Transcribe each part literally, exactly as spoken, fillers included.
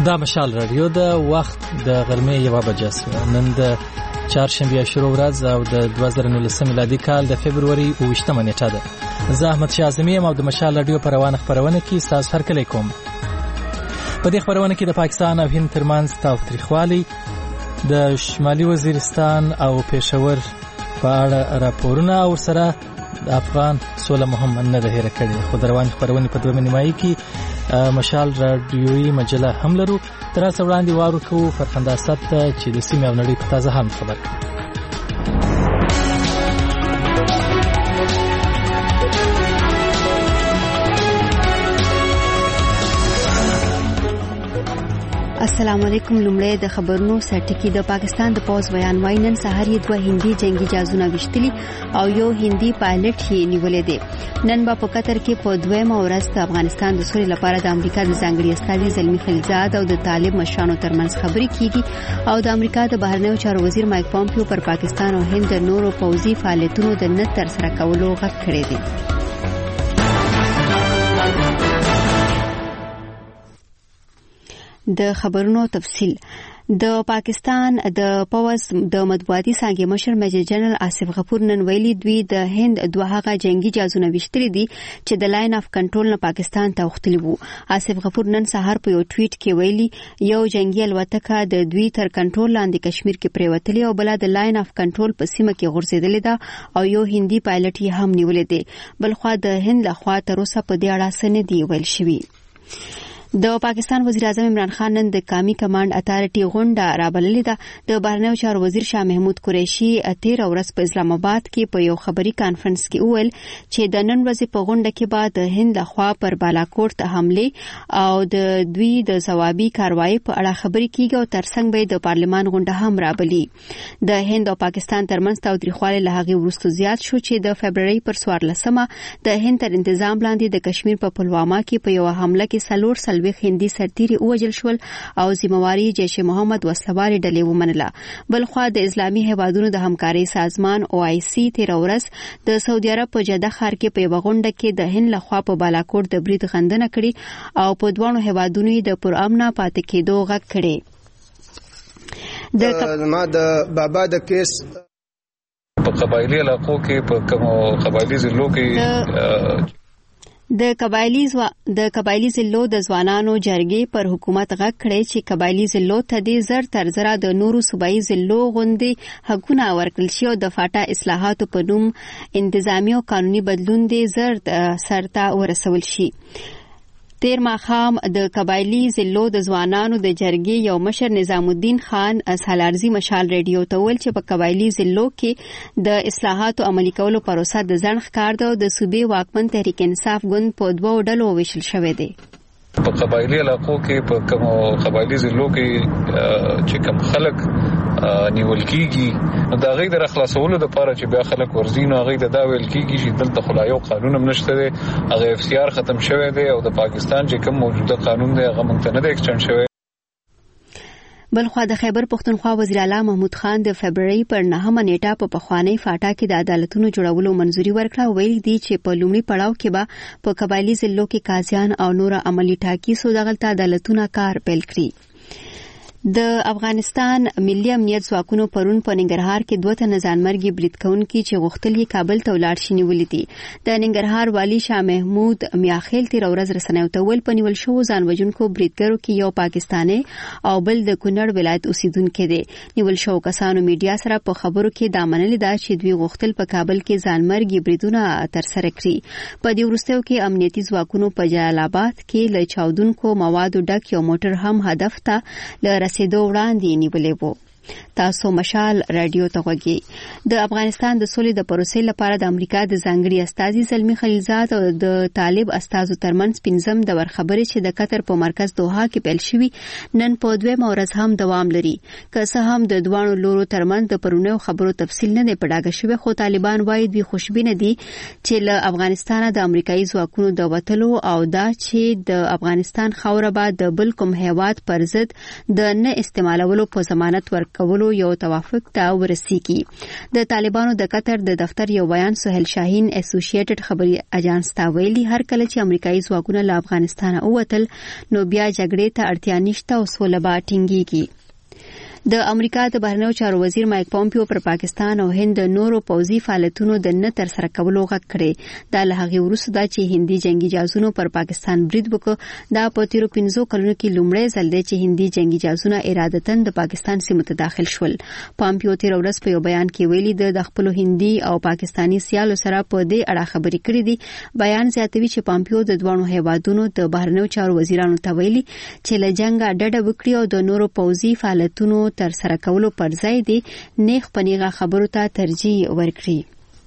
دا مشال رادیو د وخت د غرمې یوه بجه شوه. نن د چهارشنبې شروع ورځ او د دوه زره نولسم میلادي کال د فبروري اوویشتمه نیټه ده. زه احمد شاه اعظمي یم او د مشال رادیو په روانه خپرونه کې ستاسو هرکلی کوم. په دې خپرونه کې د پاکستان او هند ترمنځ تاوتریخوالی، د شمالي وزیرستان او پېښور په اړه راپورونه او سره د افغان سوله مهم نه ده هېره کړې. خو د روانې خپرونې په دویمه نیمایي کې مشال رادیویي مجله هم لرو. تر اوسه وړاندې واورو کوو فرخنده اسد ته چې د سیمې او نړۍ په تازه حال خبر کوي. السلام علیکم. لومړی د خبرونو سرټکی. د پاکستان د پوز بیان وای نن سهار یې دوه هندي جنگي جهازونه وشتلي او یو هندي پایلټ یې نیولې دی. نن با په قطر کې په دویمه ورځ د افغانستان د سولې لپاره د امریکا د ځانګړي استازي زلمی خلیلزاد او د طالب مشرانو ترمنځ خبرې کیږي او د امریکا د بهرنیو چارو وزیر مایک پامپیو پر پاکستان او هند د نورو پوځي فعالیتونو د نه ترسره کولو غږ کړی دی. د خبرونو تفصیل. د پاکستان د پوز د مطبوعاتي څانګې مشر میجر جنرال آصف غفور نن ویلي دوی د هند دوه هغه جنگي جهازونه وشتلي دي چې د لاین اف کنټرول نه پاکستان ته وختلي وو. آصف غفور نن سهار په یو ټویټ کې ویلي یو جنگي الوتکه د دوی تر کنټرول لاندې کشمیر کې پریوتلي او بل د لاین اف کنټرول په سیمه کې غورځېدلې ده او یو هندي پایلټ یې هم نیولې دی. بلخوا د هند لخوا تر اوسه په دې اړه څه نه دی ویل شوی. د پاکستان وزیر اعظم عمران خان نن د قومي کمانډ اتارټي غونډه رابللې ده. د بهرنیو چارو وزیر شاه محمود قریشي تیر ورځ په اسلام آباد کې په یو خبري کانفرنس کې وویل چې د نن ورځې په غونډه کې به د هند لخوا پر بالاکوټ حمله او د دوی د ځوابي کاروایی په اړه خبرې کیږي او ترڅنګ به د پارلمان غونډه هم رابلي. د هند او پاکستان ترمنځ تاوتریخوالی له هغې وروسته زیات شو چې د فبروري پر څوارلسمه د هند تر انتظام لاندې د کشمیر په پلواما کې په یو حمله کې څلور څلوېښت هندي سرتیري ووژل شول او ذمہواری جیش محمد وسلوالې ډلې ومنله. بلخوا د اسلامي هیوادونو د همکارۍ سازمان او آی سی تیر ورځ د سعودي عرب په جده ښار کې په یوه غونډه کې د هند لخوا په بالاکوټ د برید غندنه کړې او په دواړو هیوادونو د پرامنه پاتې کېدو غږ کړی. د ما د بابا د کیس په قبایلی علاقو کې په کوم قبایلی ضلعو کې د قبایلی زوا د قبایلی ضلعو د ځوانانو جرګې پر حکومت غږ کړی چې قبایلی ضلعو ته د زر تر زره د نورو صوبایي ضلعو غوندې حقونه ورکړل شي او د فاټا اصلاحاتو په نوم انتظامی او قانوني بدلون د زر سرته ورسول شي. تیر ماښام د قبایلی ضلعو د ځوانانو د جرګې یو مشر نظام الدین خان سالارزي مشال ریډیو ته ویل چې په قبایلی ضلعو کې د اصلاحاتو عملي کولو پروسه د ځنډ ښکار ده او د صوبې واکمن تحریک انصاف ګوند په دوو ډلو ویشل شوی دی. په قبایلی علاقو کې په کوم قبایلی ضلعو کې چې کوم خلک نیول کیږي نو دا غي د خلاصولو لپاره چې بیا خلک ورزین او غي د دا ویل کیږي چې دلته خلایو قانون هم نشته دی. هغه اف سی آر ختم شوی دی او د پاکستان چې کوم موجوده قانون دی هغه مونږ ته نه ایکسټند شوی. بلخوا د خیبر پختونخوا وزیر اعلی محمود خان د فبروري پر نهمه نیټه په پخوانی فاټا کې د عدالتونو جوړولو منځوري ورکړه. ویل دي چې په لومړي پړاو کې به په قبایلی ضلعو کې قاضیان او نور عملی ټاکي سو دغلته عدالتونه کار پیل کړي. د افغانستان ملي امنیت ځواکونو پرون په ننګرهار کې دوه تنه ځانمرګي برید کوونکي چې غوښتل یې کابل ته ولاړ شي نیولي دي. د ننګرهار والي شاه محمود میاخیل تیر ورځ رسنیو ته ویل په نیول شوو ځان وژونکو بریدګرو کې یو پاکستاني او بل د کونړ ولایت اوسیدونکي دي. نیول شوو کسانو میډیا سره په خبرو کې دا منلي ده چې دوی غوښتل په کابل کې ځانمرګي بریدونه ترسره کړي. په دې وروستیو کې امنیتي ځواکونو په جلال آباد کې له چاودونکو موادو ډک یو موټر هم هدف ته له رسیدو وړاندې نیولې وو. تاسو مشال رادیو ته غوږی. د افغانستان د سولې د پروسې لپاره د امریکا د ځانګړي استازي زلمی خلیلزاد او د طالب استازو ترمنځ پنځم د ورخبرې چې د قطر په مرکز دوحه کې پیل شوی نن په دویمه ورځ هم دوام لري. که څه هم د دوانو لورو ترمنځ د پرونیو خبرو تفصیل نه دی په ډاګه شوی خو طالبان وایي دوی خوشبینه دي چې له افغانستانه د امریکایي ځواکونو د وتلو او دا چې د افغانستان خاوره به د بل کوم هیواد پر ضد د نه استعمالولو په ضمانت ورک کولو یو توافق ته ورسیږي. د طالبانو د قطر د دفتر یو بیان سهیل شاهین اسوسییټډ خبري اجانس ته ویلي هر کله چې امریکایي ځواکونه له افغانستان اوتل نو بیا جګړې ته اړتیا نشته او سوله به ټینګیږي. د امریکا د بهرنیو چارو وزیر مایک پومپیو پر پاکستان او هند نورو پوځي فعالیتونو د نه تر سره کولو غږ کړی. دا له هغې وروسته ده چې هندي جنگي جاسوسانو پر پاکستان برید وکړ. دا په تیرو پنځو کلونو کې لومړی ځل دی چې هندي جنگي جاسوسان ارادتاً د پاکستان سیمې ته داخل شول. پومپیو تیر ورځ په یو بیان کې ویلي د خپل هندي او پاکستاني سیالو سره په دې اړه خبرې کړې دي. بیان زیاتوي چې پومپیو د دوه هیوادونو د بهرنیو چارو وزیرانو ته ویلي چې له جنگه ډډه وکړي او د نورو پوځي فعالیتونو تر سره کولو پر ځای دی نیغ پنیغه خبرو ته ترجیح ورکړي.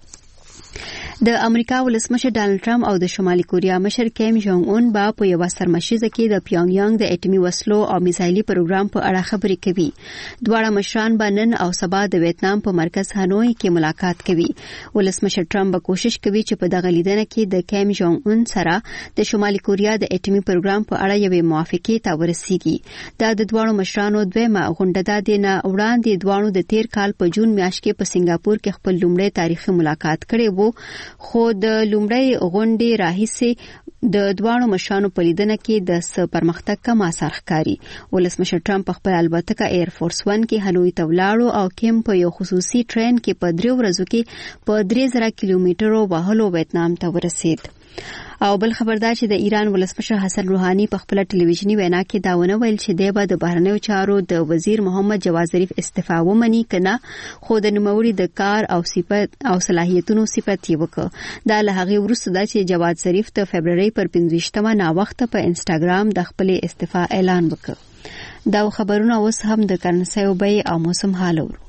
د امریکا ولسمشر ډانلډ ټرمپ او د شمالي کوریا مشر کیم جونګ اون با په یو سرمشیزه کې د پیونګ یانګ د اټومي وسلو او میزایلي پروګرام په اړه خبرې کوي. دواړه مشران به نن او سبا د ویتنام په مرکز هانوي کې ملاقات کوي. ولسمشر ټرمپ به کوشش کوي چې په دغه لیدنه کې د کیم جونګ اون سره د شمالي کوریا د اټومي پروګرام په اړه یوې موافقې ته ورسیږي. دا د دواړو مشرانو دویمه غونډه ده. د نه وړاندې دواړو د تیر کال په جون میاشت کې په سنگاپور کې خپل لومړی تاریخي ملاقات کړی وو، خو د لومړی غونډې راهیسې د دواړو مشرانو په لیدنه کې د څه پرمختګ کم اثر ښکاري. ولسمشر ټرمپ خپل الوتکه ایر فورس ون کې هانوي ته ولاړو او کیم په یو خصوصي ټرین کې په درې ورځو کې په درې زره کیلومترو وهلو ویتنام ته ورسید. او بل خبردار چې د ایران ولسمشر حسن روحاني په خپل ټلویزیونی وینا کې دا ونه ویل چې دی به د بهرنیو چارو د وزیر محمد جواد ظریف استعفا ومني کنه، خو د نوموړي د کار او صفت او صلاحیتونو صفت یې وکړ. دا له هغې وروسته ده چې جواد ظریف د فبرवरी پر پنځویشتمه ناوخته په انسټاګرام د خپل استعفا اعلان وکړ. دا خبرونه اوس هم د کرنسۍ بیې او موسم حال ورو.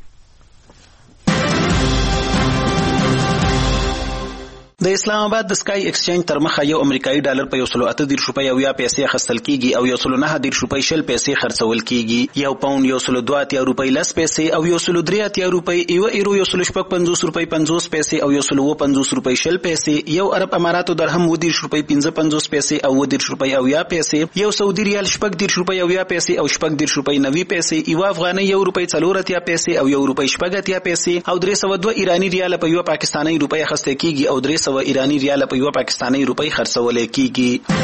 د اسلام آباد د سکای ایکسچینج تر مخه یو امریکایي ډالر په یو سل اته دېرش روپۍ او یا پیسې اخیستل کیږي او یو سل نهه دېرش روپۍ شل پیسې خرڅول کیږي. یو پاوند یو سل دوه اتیا روپۍ لس پیسې او یو سل درې اتیا روپۍ، یو ایرو یو سل شپږ پنځوس روپۍ پنځوس پیسې او یو سل اووه پنځوس روپۍ شل پیسې، یو عرب اماراتو درهم اووه دېرش روپۍ پنځه پنځوس پیسې او اووه دېرش روپۍ او یا پیسې، یو سعودي ریال شپږ دېرش روپۍ او یا پیسې او شپږ دېرش روپۍ نوي پیسې، یو افغانۍ یو روپۍ څلور اتیا پیسې او یو روپۍ شپږ اتیا پیسې او درې سوه دوه ایراني ریال په یو پاکستاني روپۍ اخیستل کیږي او درې سوه ایراني ریال په یو پاکستاني روپۍ خرڅول کیږي.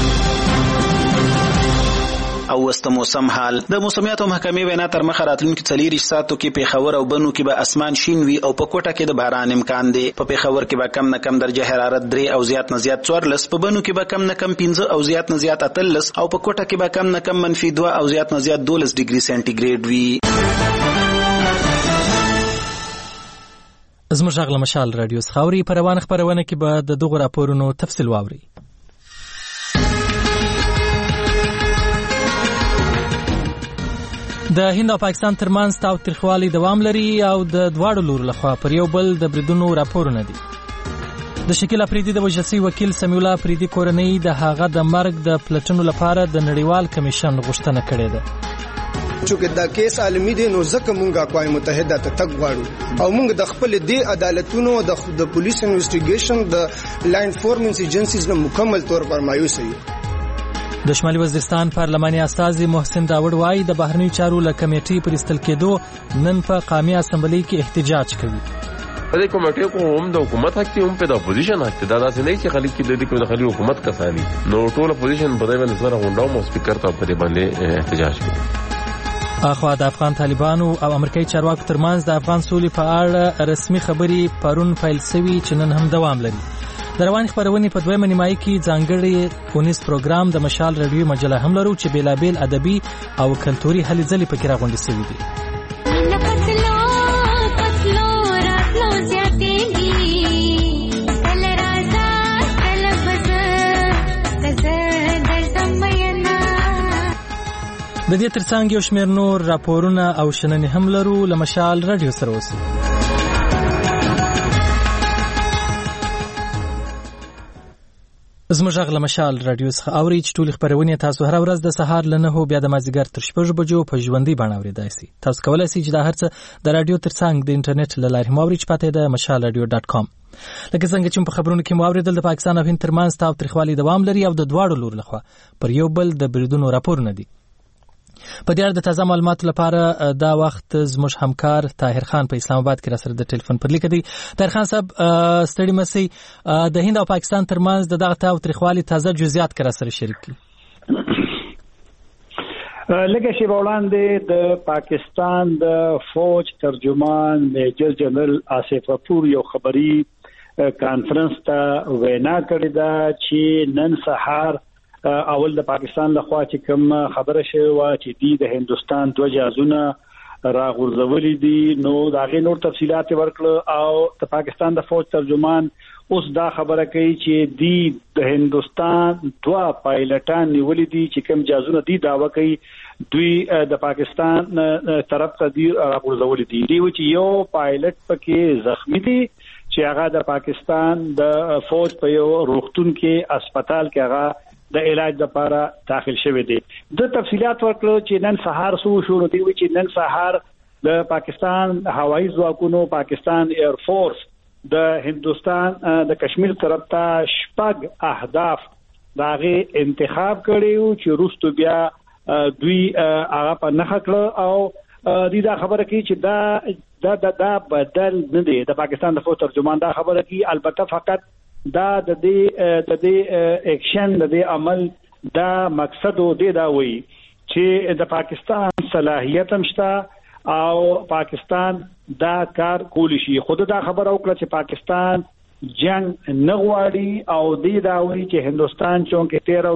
او وست موسم حال. د موسمیاتو محکمې وینا تر مخه راتلونکي څلور ساعتو کې پیښور او بنو کې به اسمان شین وي او په کوټه کې د باران امکان دی. په پیښور کې به کم نه کم درجه حرارت درې او زیات نه زیات څوارلس، په بنو کې به کم نه کم پنځه او زیات نه زیات اتلس او په کوټه کې به کم نه کم منفي دوه او زیات نه زیات دولس ډیګري سنټیګریډ وي. زموږ غږ له مشال رادیو څخه اوري. په روانه خپرونه کې به د دغو راپورونو تفصیل واوري. د هند او پاکستان ترمنځ تاوتریخوالی دوام لري او د دواړو لورو لخوا پر یو بل د بریدونو راپورونه دي. د شکیل افریدي د وژل شوي وکیل سمیع الله افریدي کورنۍ د هغه د مرګ د پلټنو لپاره د نړیوال کمیشن غوښتنه کړې ده. چې دا کیس عالمي دی نو ځکه مونږه اقوام متحده ته تګ غواړو او مونږ د خپل دی عدالتونو د پولیس انویسټیګیشن د لا انفورمنس ایجنسیز نه مکمل طور پر مایوس یو. د شمالي وزیرستان پارلماني استازي محسن داوود وایي د بهرنیو چارو له کمیټې پر استل کېدو نن په قومي اسمبلی کې احتجاج کوي. د کمیټې کو هم د حکومت حق ته هم په د اپوزیشن حق ته دا داسې نه چې خلک کې د دې د خلک حکومت کسانی نو ټول اپوزیشن په دې باندې سره غونډه او سپیکر ته په دې باندې احتجاج کوي. اخوا د افغان طالبانو او امریکایي چارواکو ترمنځ د افغان سولې په اړه رسمي خبرې پرون پیل شوي چې نن هم دوام لري. د روانې خپرونې په دویمه نیمایي کې ځانګړی اونیز پروګرام د مشال رادیو مجله هم لرو چې بیلابیل ادبي او کلتوري هلې ځلې پکې راغونډې شوي دي. د دې ترڅنګ یو شمېر نور راپورونه او شننې هم لرو. له مشال رادیو سره اوسئ. زموږ غږ له مشال رادیو څخه اورئ چې ټولې خپرونې تاسو هره ورځ د سهار له نهو بیا د مازدیګر تر شپږو بجو په ژوندۍ بڼه اورېدای شئ. تاسو کولی شئ چې دا هر څه د رادیو ترڅنګ د انټرنیټ له لارې هم اورئ چې پته یې ده مشال رادیو ډاټ کام. لکه څنګه چې په خبرونو کې مو اورېدل د پاکستان او هند ترمنځ تاوتریخوالی دوام لري او د دواړو لورو لخوا پر یو بل د بریدونو راپورونه دي. په دې اړه د تازه معلوماتو لپاره دا وخت زموږ همکار طاهر خان په اسلام آباد کې را سره د ټلیفون پر لیک دی. طاهر خان صاحب ستړي مسئ د هند او پاکستان ترمنځ د دغه تاوتریخوالي تازه جزئیات را سره شریک کړي. لکه شی وړاندې د پاکستان د فوج ترجمان میجر جنرال آصف غفور یو خبري کانفرنس ته وینا کړې ده چې نن سهار اول د پاکستان لخوا چې کوم خبره شوه چې دی د هندستان دوه جهازونه راغورځولي دي نو دا غي نور تفصيلات ورکړه او د پاکستان د فوج ترجمان اوس دا خبره کوي چې دی د هندستان دوه پایلټان نیولې دي چې کوم جهازونه دي داوا کوي دوی د پاکستان طرف ته دی راغورځولي دي دی چې یو پایلټ پکې زخمی دي چې هغه د پاکستان د فوج په یو روغتون کې هسپتال کې هغه د علاج لپاره داخل شوی دی. د تفصيلات ورکړو چې نن سهار سو شروع دی چې نن سهار د پاکستان هوایي ځواکونو پاکستان ایر فورس د هندستان د کشمیر طرف ته شپږ اهداف داغه انتخاب کړیو چې روستو بیا دوی هغه په نخ کړ او د دا خبره کوي چې دا دا دا بدل نه دی. د پاکستان د فوج ترجمان دا خبره کوي البته فقط دا د دې د دې اکشن د دې عمل دا مقصد او دی دا وایي چې د پاکستان صلاحیت مشته او پاکستان دا کار کولی شي. خود دا خبره وکړه چې پاکستان جنگ نه غواړي او دی دا وایي چې هندستان چونکه تیرا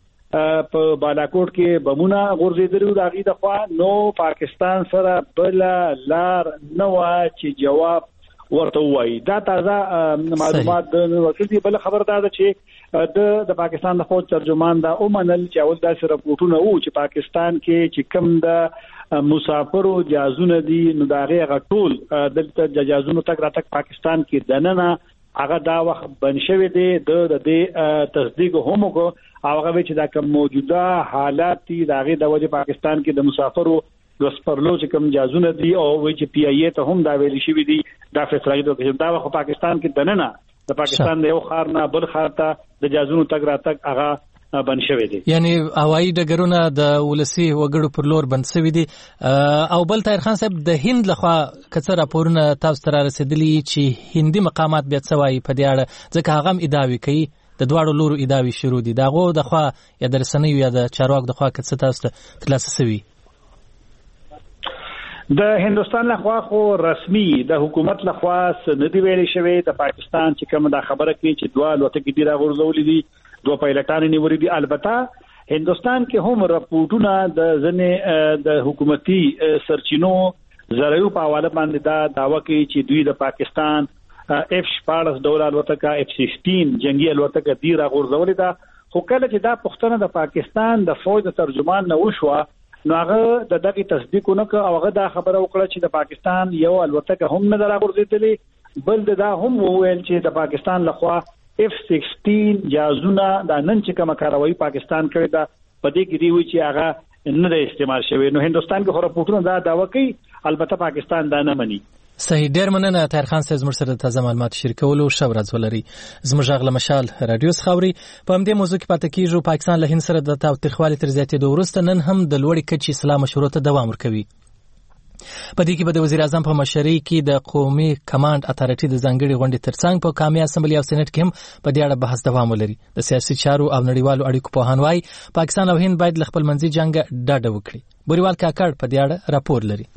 ورځ په بالاکوټ کې بمونه غورځېدلو دا غي د خوا نو پاکستان سره بل لار نه و چې جواب ورته وایي. دا تازه معلومات د وکړي. بل خبر دا ده چې د د پاکستان د فوج ترجمان دا اومنل چې اول داسې راپورټونه وو چې پاکستان کې چې کم د مسافرو جهازونه دي نو دا هغه ټول دلته جهازونو تک راتک پاکستان کې دننه هغه دا وخت بن شوی دی د د تصدیق هم کو او هغه چې دا کوم موجوده حالات دي دا غي د وجه پاکستان کې د مسافرو د سپرلو چې کوم جازونه دي او وی چې پی ای ته هم دا ویل شوی دي دا فیصله کوي دا خو پاکستان کې دننه د پاکستان د یو خار نه بل خار ته د جازونو تک راتک هغه بن شوی دي یعنی هوایي ډګرونه د ولسی وګړو پر لور بند شوی دي. او بل طاهر خان صاحب د هند لخوا کڅه راپورونه تاسو ته رسیدلی چې هندي مقامات بیا څوای په دې اړه ځکه هغه هم ادعاوی کوي د دواړو لورو ادعاوی شروع دي داغه د خوا یا د رسنیو یا د چارواک د خوا کڅه تاسو ته ترلاسه شوی. د هندستان لخوا خو رسمي د حکومت لخوا سندې ویلې شوی د پاکستان چې کوم دا خبره کوي چې دوه لوټه کې دی راغورځولې دي دوه پایلټان نیولې دي. البته هندستان کې هم راپورټونه د ځنې د حکومتي سرچینو زړیو په حواله باندې دا داوا کوي چې دوی د پاکستان اف شپږ ډالر لوټه اف شپږ جنگي لوټه دی راغورځولې ده. خو کله چې دا پښتنه د پاکستان د فوج ترجمان نه وشوه نو هغه د دغه تصدیق ونکړ او هغه دا خبره وکړه چې د پاکستان یو الوتکه هم نه راغورځېدلې بل دا هم وویل چې د پاکستان لخوا اف شپږ جازونه د نن چې کومه کاروایی پاکستان کړې ده په دې کې دی وی چې هغه نه استعمال شوی. نو هندستان کې خو راپورټونه دا داوا کوي البته پاکستان دا نه مني. صحیح ډیر مننه طاهر خان صاحب زموږ سره تازه معلومات شریکولو شو ورځ ولري. زموږ غږ مشال رادیو خاوري په همدې موضوع کې پاتې کیږو. پاکستان له هند سره د تاوتریخوالي تر زیاتېدو وروسته نن هم د لوړې کچې اصلاح مشورو ته دوام ورکوي. په دې کې به د وزیر اعظم په مشرۍ کې د قومي کمانډ اتارټي د ځانګړي غونډې ترڅنګ په قومي اسمبلی او سېنات کې هم په دې اړه بحث دوام ولري. د سیاسي چارو او نړیوالو اړیکو پوهان وايي پاکستان او هند باید له خپل منځي جنگ ډډه وکړي. بوريوال کاکړ په دې اړه راپور لري.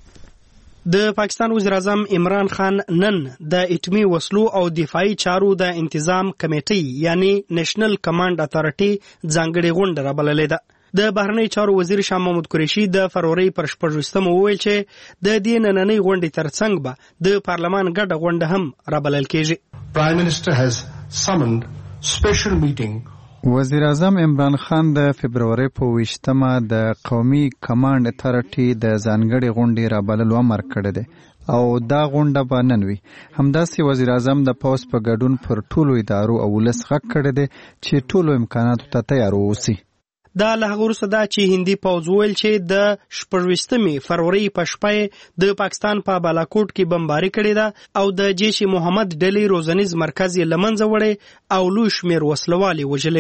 د پاکستان وزیر اعظم عمران خان نن د اټومي وسلو او دفاعي چارو د انتظام کمیټې یعنی نېشنل کمانډ اتارټي ځانګړي غونډه رابللې ده. د بهرنی چارو وزیر شاه محمود قریشي د فروری پر شپږم وویل چې د دې نننۍ غونډې ترڅنګ به د پارلمان ګډه غونډه هم رابلل کېږي. Prime Minister has summoned special meeting. وزیر اعظم عمران خان د فبرवरी په ویشتمه د قومي کمانډ اتارټي د ځانګړي غونډې رابللو امر کړی دی او دا غونډه به نن وي. همداسې وزیر اعظم د پوځ په ګډون پر ټولو ادارو او ولس غږ کړی دی چې ټولو امکاناتو ته تیار واوسي. دا له هغه وروسته دا چې هندي پوځ ویل چې د شپږویشتمې فروری په شپه د پاکستان په بالاکوټ کې بمباري کړې ده او د جیش محمد ډلې روزنیز مرکز یې لمنځه وړی او لوی شمېر وسلوالې وژلې دي.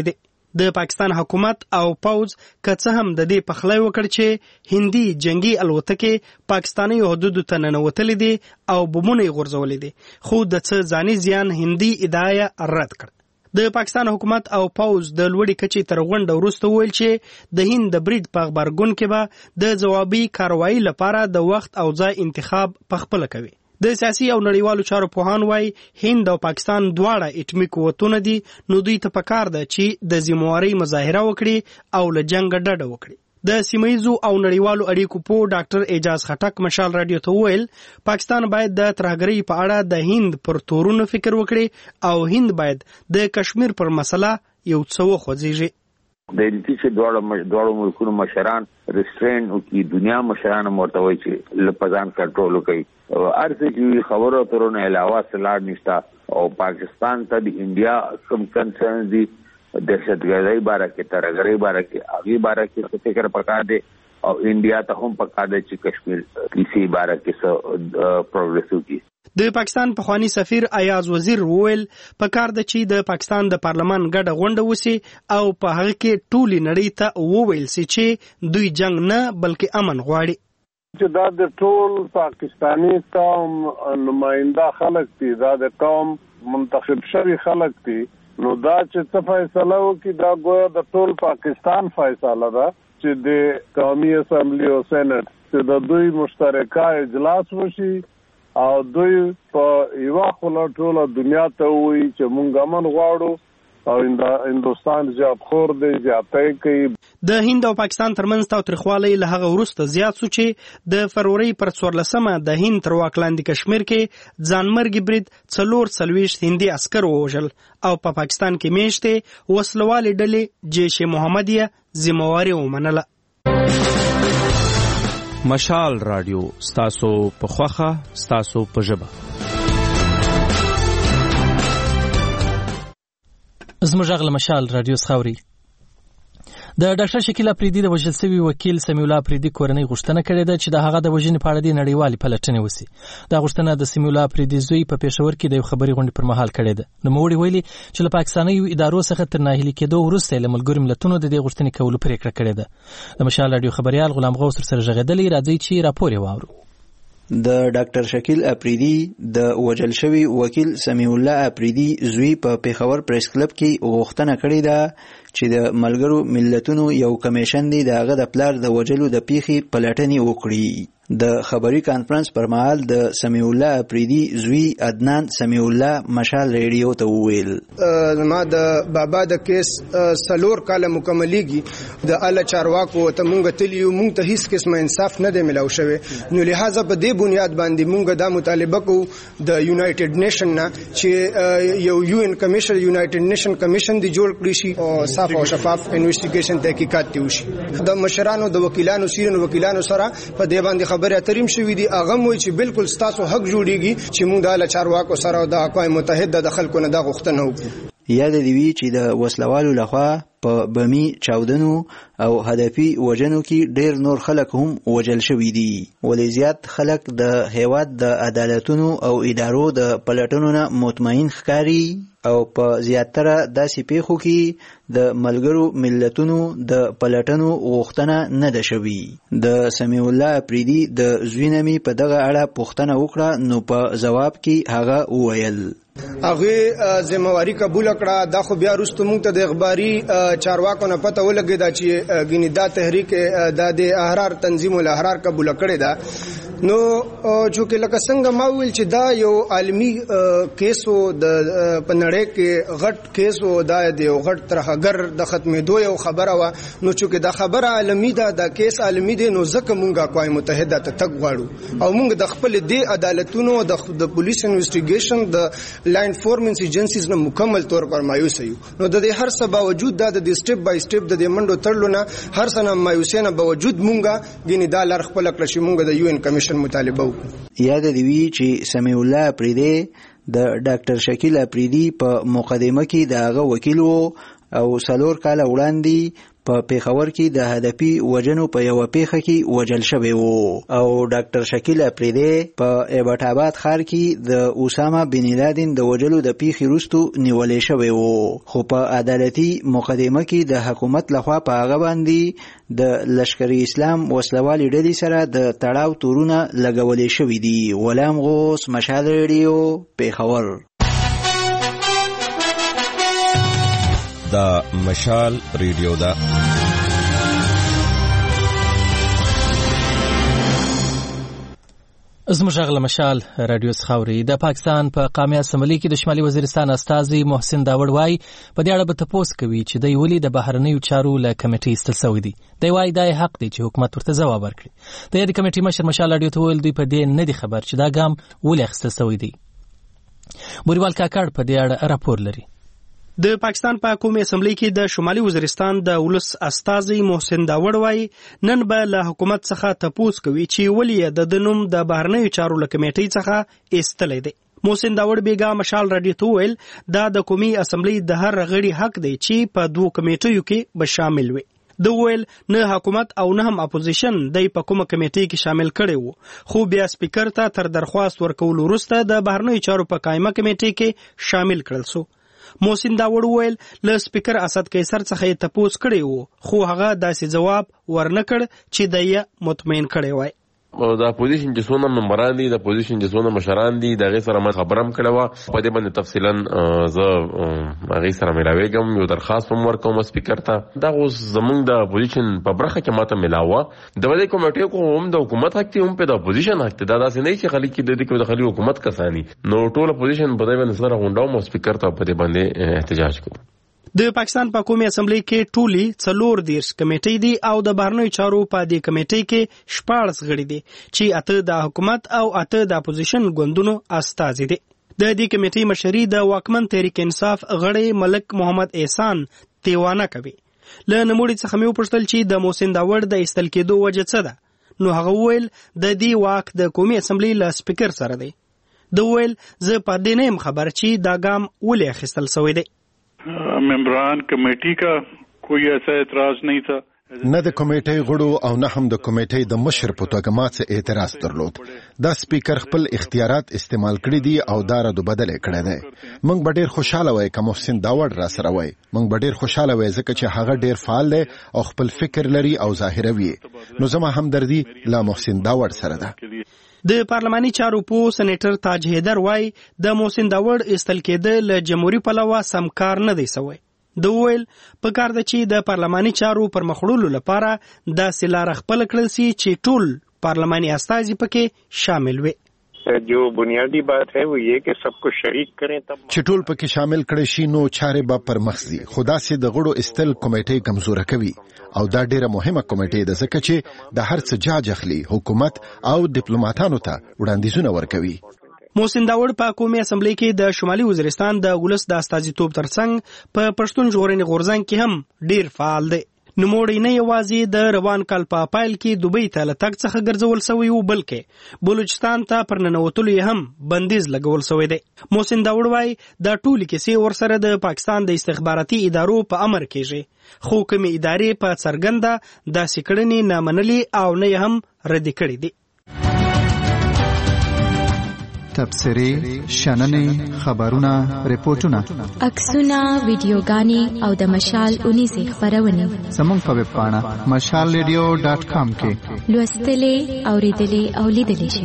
د پاکستان حکومت او پوز که څه هم د دې پخلی وکړ چې هندي جنگي الوتکې پاکستاني حدودو ته ننوتلې دي او بمونه یې غورځولې دي، خو د څه ځاني زیان هندي ادعا رد کړ. د پاکستان حکومت او پوز د لوړې کچې تر غونډه وروسته وویل چې د هند د برید په غبرګون کې به د ځوابي کاروایي لپاره د وخت او ځای انتخاب پخپله کوي. د سیاسي او نړیوالو چارو پوهان وایي هند او پاکستان دواړه اټومي قوتونه دي، نو دوی ته پکار ده چې د ذمہوارۍ مظاهره وکړي او له جنګ ډډه وکړي. د سیمهیزو او نړیوالو اړیکو په ډاکټر اعجاز خټک مشال رادیو ته وویل پاکستان باید د ترهګرۍ په اړه د هند پر تورونو فکر وکړي او هند باید د کشمیر پر مسله یو څه وخوځېږي. د انتی چې دواړو دواړو ملکونو مشران ریسټرین او کی دنیا مشران مرته وي چې لپزان کنټرول کوي او ارزه چې خبرو اترونو علاوه سلاړ نشتا او پاکستان ته د انډیا کوم کنسرن دي دهشتګردۍ باره کې ترهګرۍ باره کې هغه باره کې فکر پکار دی او انډیا ته هم پکار دی چې کشمیر کسی باره کې څه پروګرس وکړي. د پاکستان پخوانی سفیر ایاز وزیر وویل پکار ده چې د پاکستان د پارلمان ګډه غونډه وسی او په هغه کې ټولي نړۍ ته وویل سي چې دوی جنگ نه بلکې امن غواړي. چې دا د ټول پاکستانی قوم نماینده خلک دي، دا د قوم منتخب شوی خلک دي، نو دا چې څه فیصله وکړي دا ګویا د ټول پاکستان فیصله ده چې د قومي اسمبلی او سېنات چې د دوی مشترکه اجلاس وشي او دوی په یو خله ټوله دنیا ته وایي چې مونږ امن غواړو او هندوستان زیات خور دی زیاتې کوي. د هند او پاکستان ترمنځ تاوتریخوالی له هغه وروسته زیات شو چې د فروری پر څوارلسمه د هند تر واک لاندې کشمیر کې ځانمرګي برید څلور څلوېښت هندي عسکر ووژل او په پا پاکستان کې میشتې وسلوالې ډلې جیش محمدیه ذمہواري ومنله. مشال رادیو ستاسو په خوخه ستاسو په ژبه. زموږ غږ له مشال رادیو څخه اوري. د ډاکټر شکیل اپریدي د وژل شوي وکیل سمیع الله اپریدي کورنۍ غوښتنه کړې ده چې د هغه د وژنې په اړه د نړیوالې پلټنې وشي. دا غوښتنه د سمیع الله اپریدي زوی په پېښور کې د یو خبري غونډې پر مهال کړې ده. نوموړي ویلي چې له پاکستاني ادارو څخه تر ناهیلي کېدو وروسته له ملګرو ملتونو د دې غوښتنې کولو پرېکړه کړې ده. د مشال رادیو خبريال غلام غوث سره ژغېدلی، راځي چې راپور یې واورو. د ډاکټر شکیل اپریدي د وژل شوي وکیل سمیع الله اپریدي زوی په پیښور پریس کلب کې غوښتنه کړې ده چې د ملګرو ملتونو یو کمیشن دی د هغه د پلار د وژلو د پیښې پلټنې وکړي. د خبري کانفرنس پر مهال د سمیع الله اپریدي زوی عدنان سمیع الله مشال ریډیو ته وویل ما د بابا د کیس سلور کاله مکملېږي د اله چارواکو ته مونږ تلیو مونږ ته هیڅ قسمه انصاف نه دی ملاو شوی، نو لہذا په دې بنیاد باندې مونږ دا مطالبه کوو د یونایټډ نیشن نه چې یو یو ان کمیشن یونایټډ نیشن کمیشن دی جوړ کړی شي او صاف او شفاف انویسټیګیشن تحقیقات دی وشي. د مشرانو د وکیلانو سیرونو وکیلانو سره په دې باندې خبره اتریم شوې دي، هغه مو چې بالکل ستاسو حق جوړیږي چې موږ د چارواکو سره د اقوام متحده د خلکو نه د غوښتنه وکړو. یاد دی وی چې د وسلوالو لخوا په بمی چاودنو او هدفي وژنو کې ډیر نور خلک هم وژل شوي دي، ولې زیات خلک د هیواد د عدالتونو او ادارو د پلټنو نه مطمئن ښکاري او په زیاتره داسې پیښو کې د ملګرو ملتونو د پلټنو غوښتنه نه ده شوې. د سمیع الله اپریدي د زوی نه مې په دغه اړه پوښتنه وکړه، نو په ځواب کې هغه وویل هغه ذمہواری قبول کړه. دا خو بیا وروسته موږ ته د اخباري چارواکو نه پته ولګېده چې ګینې دا تحریک د احرار تنظیم الاحرار قبول کړې ده. نو چې لکه څنګه ما ویل چې دا یو عالمی کیسو د پنړې کې غټ کیسو دا د یو غټ ترهګر د ختمېدو یو خبره و، نو چې دا خبره عالمی ده، دا کیس عالمی دی، نو ځکه مونږه اقوام متحده ته تک غواړو او مونږ د خپل دی عدالتونو د پولیس انویسټیګیشن د لا انفورمنس ایجنسیز نه مکمل طور پر مایوس یو. نو د دې هر څه باوجود دا د سټپ بای سټپ د دې منډو تړلو نه هر څه نه مایوسۍ نه باوجود مونږه ګینې دا لار خپل کړ چې مونږ د یو ان کمیشن مطالبه وکړو. یاد دی وی چې سمیع الله اپریدي د ډاکټر شکیل اپریدي په مقدمه کې د هغه وکیل وو او څلور کاله وړاندې په پیښور کې د هدفي وژنو په یو پیښه کې وژل شوی وو او ډاکټر شکیل اپریدی په ایبټ آباد ښار کې د اوسامه بن لادن د وژلو د پیښې وروسته نیولې شوی وو، خو په عدالتي مقدمه کې د حکومت لخوا په هغه باندې د لشکري اسلام وسلوالي ډلې سره د تړاو تورونه لګولې شوي دي. غلام غوث، مشال ریډیو، پیښور. دا مشال ریډیو دا زموږ غل مشال رادیو څخاوري. د پاکستان په پا قومي اسمبلی کې د شمالي وزیرستان استازي محسن داوړ وای په دې اړه به تاسو کوي چې د یولي د بهرنیو چارو له کمیټې استل شوی دی. دی وای دا حق دی چې حکومت ورته ځواب ورکړي. د دې کمیټې مشر مشال رادیو ته ویل دوی په دې نه دي خبر چې دا ګام ولې اخیستل شوی دی. بوریوال کاکړ په دې اړه راپور لري. د پاکستان په قومي اسمبلی کې د شمالي وزیرستان د ولس استازي محسن داوړ وای نن به له حکومت څخه تپوس کوي چې ولې د دنوم د بهرنیو چارو له کمیټې څخه ایستلې دي. محسن داوړ بیګا مشال رادیو ته ویل دا د قومي اسمبلی د هر غړي حق دی چې په دوه کمیټو کې به شامل وي. د ویل نه حکومت او نه هم اپوزیشن د په کومه کمیټې کې شامل کړي وو، خو بیا سپیکر ته تر درخواست ورکول وروسته د بهرنیو چارو په قائمه کمیټې کې شامل کړل شو. محسن داوړ ویل له سپیکر اسد قیصر څخه یې تپوس کړی وو، خو هغه داسې جواب ورنکړ چې د یې مطمئن کړی وای. د اپوزیشن چې څونه ممبران دي، د اپوزیشن چې څونه مشران دي، دغه سره ما خبرم کړو په دې باندې تفصیلا زه هغه سره ملاویږم، یو درخواست هم ورکوم سپیکر ته. دا اوس زمونږ د اپوزیشن په برخه کې ماته ملاوه د ولې کمیټې کو هم د حکومت حق ته هم په د اپوزیشن حق ته دا داسې نه چې خلک د دې کې د خلی حکومت کسانی نو ټول اپوزیشن په دې باندې سره غونډاو سپیکر ته په دې باندې احتجاج کوي. د پاکستان په قومي اسمبلی کې ټولي څلور دیرش کمیټې دي او د بهرنیو چارو په دې کمیټې کې شپاړس غړي دي چې اته د حکومت او اته د اپوزیشن ګوندونو استازي دي. د دې کمیټې مشري د واکمن تحریک انصاف غړي ملک محمد احسان تیوانه کوي. له نموړي څخه مې وپوښتل چې د محسن داوړ د ایستل کېدو وجه څه ده، نو هغه ویل د دې واک د قومي اسمبلی له سپیکر سره دی. د ویل زه په دې نه یم خبر چې دا ګام ولې اخیستل شوی دی. ممبران کمیټې کا کوئی ایسا اعتراض نہیں تھا، نه د کمیټې غړو او نه هم د کمیټې د مشر په توګه ماته اعتراض درلود. دا سپیکر خپل اختیارات استعمال کړي دي او دا ردو بدل کړي دي. موږ به ډېر خوشاله وای که محسن داوړ را سره وای، موږ به ډېر خوشاله وای ځکه چې هغه ډېر فعال دی او خپل فکر لري او ظاهروي. نو زما همدردي لا محسن داوړ سره ده. د پارلماني چارو پو سېنیټر تاج حیدر وای د محسن داوړ ایستل کېدل له جمهوریت پلوه سمکار نه دی سوی. د ویل په کار ده چې د پارلماني چارو پر مخړولو لپاره داسې لاره خپل کړل سي چې ټول پارلماني استازي پکې شامل وي. جو بنیادی بات ہے وہ یہ کہ سب کو شریک کریں تب چې ټول پکې شامل کړي شي نو چارې به پر مخ ځي. خدا سي د غړو استل کمیټې کمزوره کوي او دا ډیره مهمه کمیټې ده ځکه چې د هر څه جاج اخلي، حکومت او ډیپلوماټانو ته وړاندیزونه ورکوي. محسن داوړ په قومي اسمبلی کې د شمالي وزیرستان د ولس د استازیتوب ترڅنګ په پښتون ژغورنې غورځنګ کې هم ډیر فعال دی. نوموړی نه یوازې د روان کال په پایل کې دوبۍ ته له تګ څخه ګرځول شوی وو، بلکې بلوچستان ته پر ننوتلو یې هم بندیز لګول شوی دی. محسن داوړ وای دا ټولې کیسې ورسره د پاکستان د استخباراتي ادارو په امر کېږي، خو کومې ادارې په څرګنده داسې کړنې نه منلي او نه یې هم رد کړي دي. تبصرې، شننې، خبرونه، ریپورتونه، عکسونه، ویډیوګانې او د مشال اونیزې خپرونې زموږ په ویب پاڼه مشال ریډیو ډاټ کام کې لوستلې، اوریدلې او لیدلې شئ.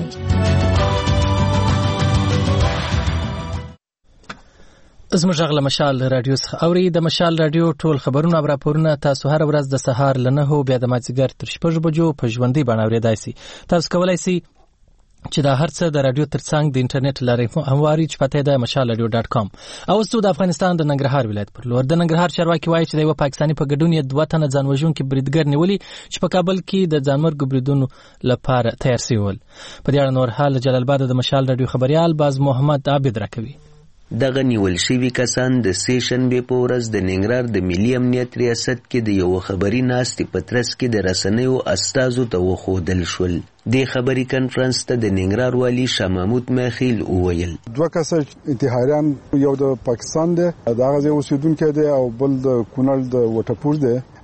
زموږ غل مشال رادیو څخه اوري. د مشال رادیو ټول خبرونه او راپورونه تاسو هر ورځ د سهار له نهو بیا د مازدیګر تر شپږ بجو په ژوندۍ بڼه اورېدای شئ. تاسو کولی شئ چې دا هر څه د رادیو ترڅنګ د انټرنیټ لارې هم واري چې پته ده مشال رادیو ډاټ کام. او څو د افغانستان د ننګرهار ولایت پر لور د ننګرهار چارواکي وایي چې د یو پاکستاني په ګډون یې دوه تنه ځانوژونکي بریدګر نیولي چې په کابل کې د ځانمرګ بریدونو لپاره تیار شوي ول. په دې اړه نور حال جلال آباد د مشال رادیو خبريال باز محمد عابد راکوي. دغه نیول شوي کسان د سې شنبې په ورځ د ننګرهار د ملي امنیت ریاست کې د یو خبري ناستې په ترڅ کې د رسنیو استازو ته وښودل شول. د خبري کنفرانس ته د ننګرهار والي شاه محمود میخیل وویل دوه کسه انتحاریان، یو د پاکستان دی، د هغه ځای اوسیدونکی دی او بل د کونړ د وټپور دی.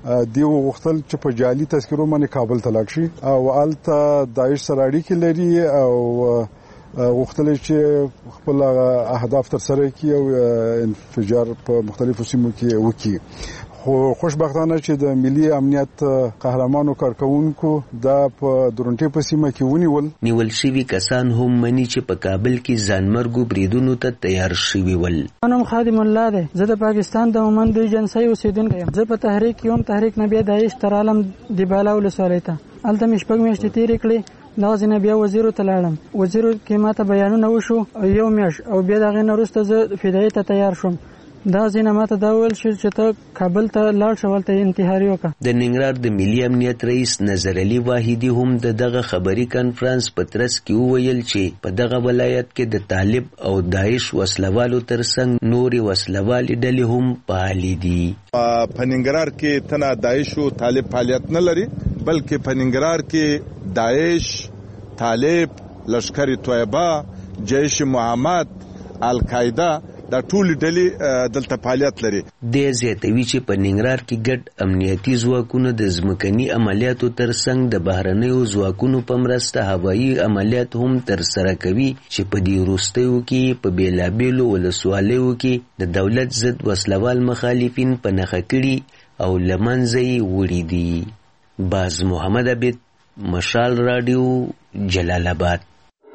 دی وغوښتل چې په جعلي تذکرو باندې کابل ته لاړ شي او هلته داعش سره اړیکې لري او وغوښتل چې خپل اهداف ترسره کړي او انفجار په مختلفو سیمو کې وکړي. خو خوشبختانه چې د ملي امنیت قهرمانو کارکونکو دا په درونټې په سیمه کې ونیول. نیول شوي کسان هم مني چې په کابل کې ځانمرګو بریدونو ته تیار شوي ول. نوم خادم الله دی. زه د پاکستان د مومند ایجنسی اوسیدونکی یم. زه په تحریک یم تحریک نبی داعش تر عالم دی بالا ولسوالۍ ته هلته مې شپږ میاشتې تېرې کړې. دغه ځینې بیا وزیرو ته لاړم. وزیرو کې ماته بیانونه وشو یو میاشت او بیا د هغې نه وروسته زه فدایي ته تیار شوم. دا ځینې ماته دا ویل شو چې ته کابل ته لاړ شه هلته انتحاري وکړه. د ننګرهار د ملي امنیت رئیس نظر علي واحدي هم د دغه خبري کنفرانس په ترڅ کې وویل چې په دغه ولایت کې د طالب او داعش وسلوالو ترڅنګ نورې وسلوالې ډلې هم فعالې دي. په ننګرهار کې تنه داعش او طالب فعالیت نه لري بلکې په ننګرهار کې داعش، طالب، لشکر طیبه، جیش محمد، القاعده دا ټول ډلې دلته فعالیت لري. د زیاتوي چې په ننګرهار کې ګډ امنیتي ځواکونه د ځمکني عملیاتو ترڅنګ د بهرنیو ځواکونو په مرسته هوایي عملیات هم ترسره کوي چې په دې وروستیو کې په بیلابیلو ولسوالیو کې د دولت ضد وسلوال مخالفین په نښه کړي او له منځه یې وړي دي. باز محمد عبید، مشال راډیو، جلال آباد.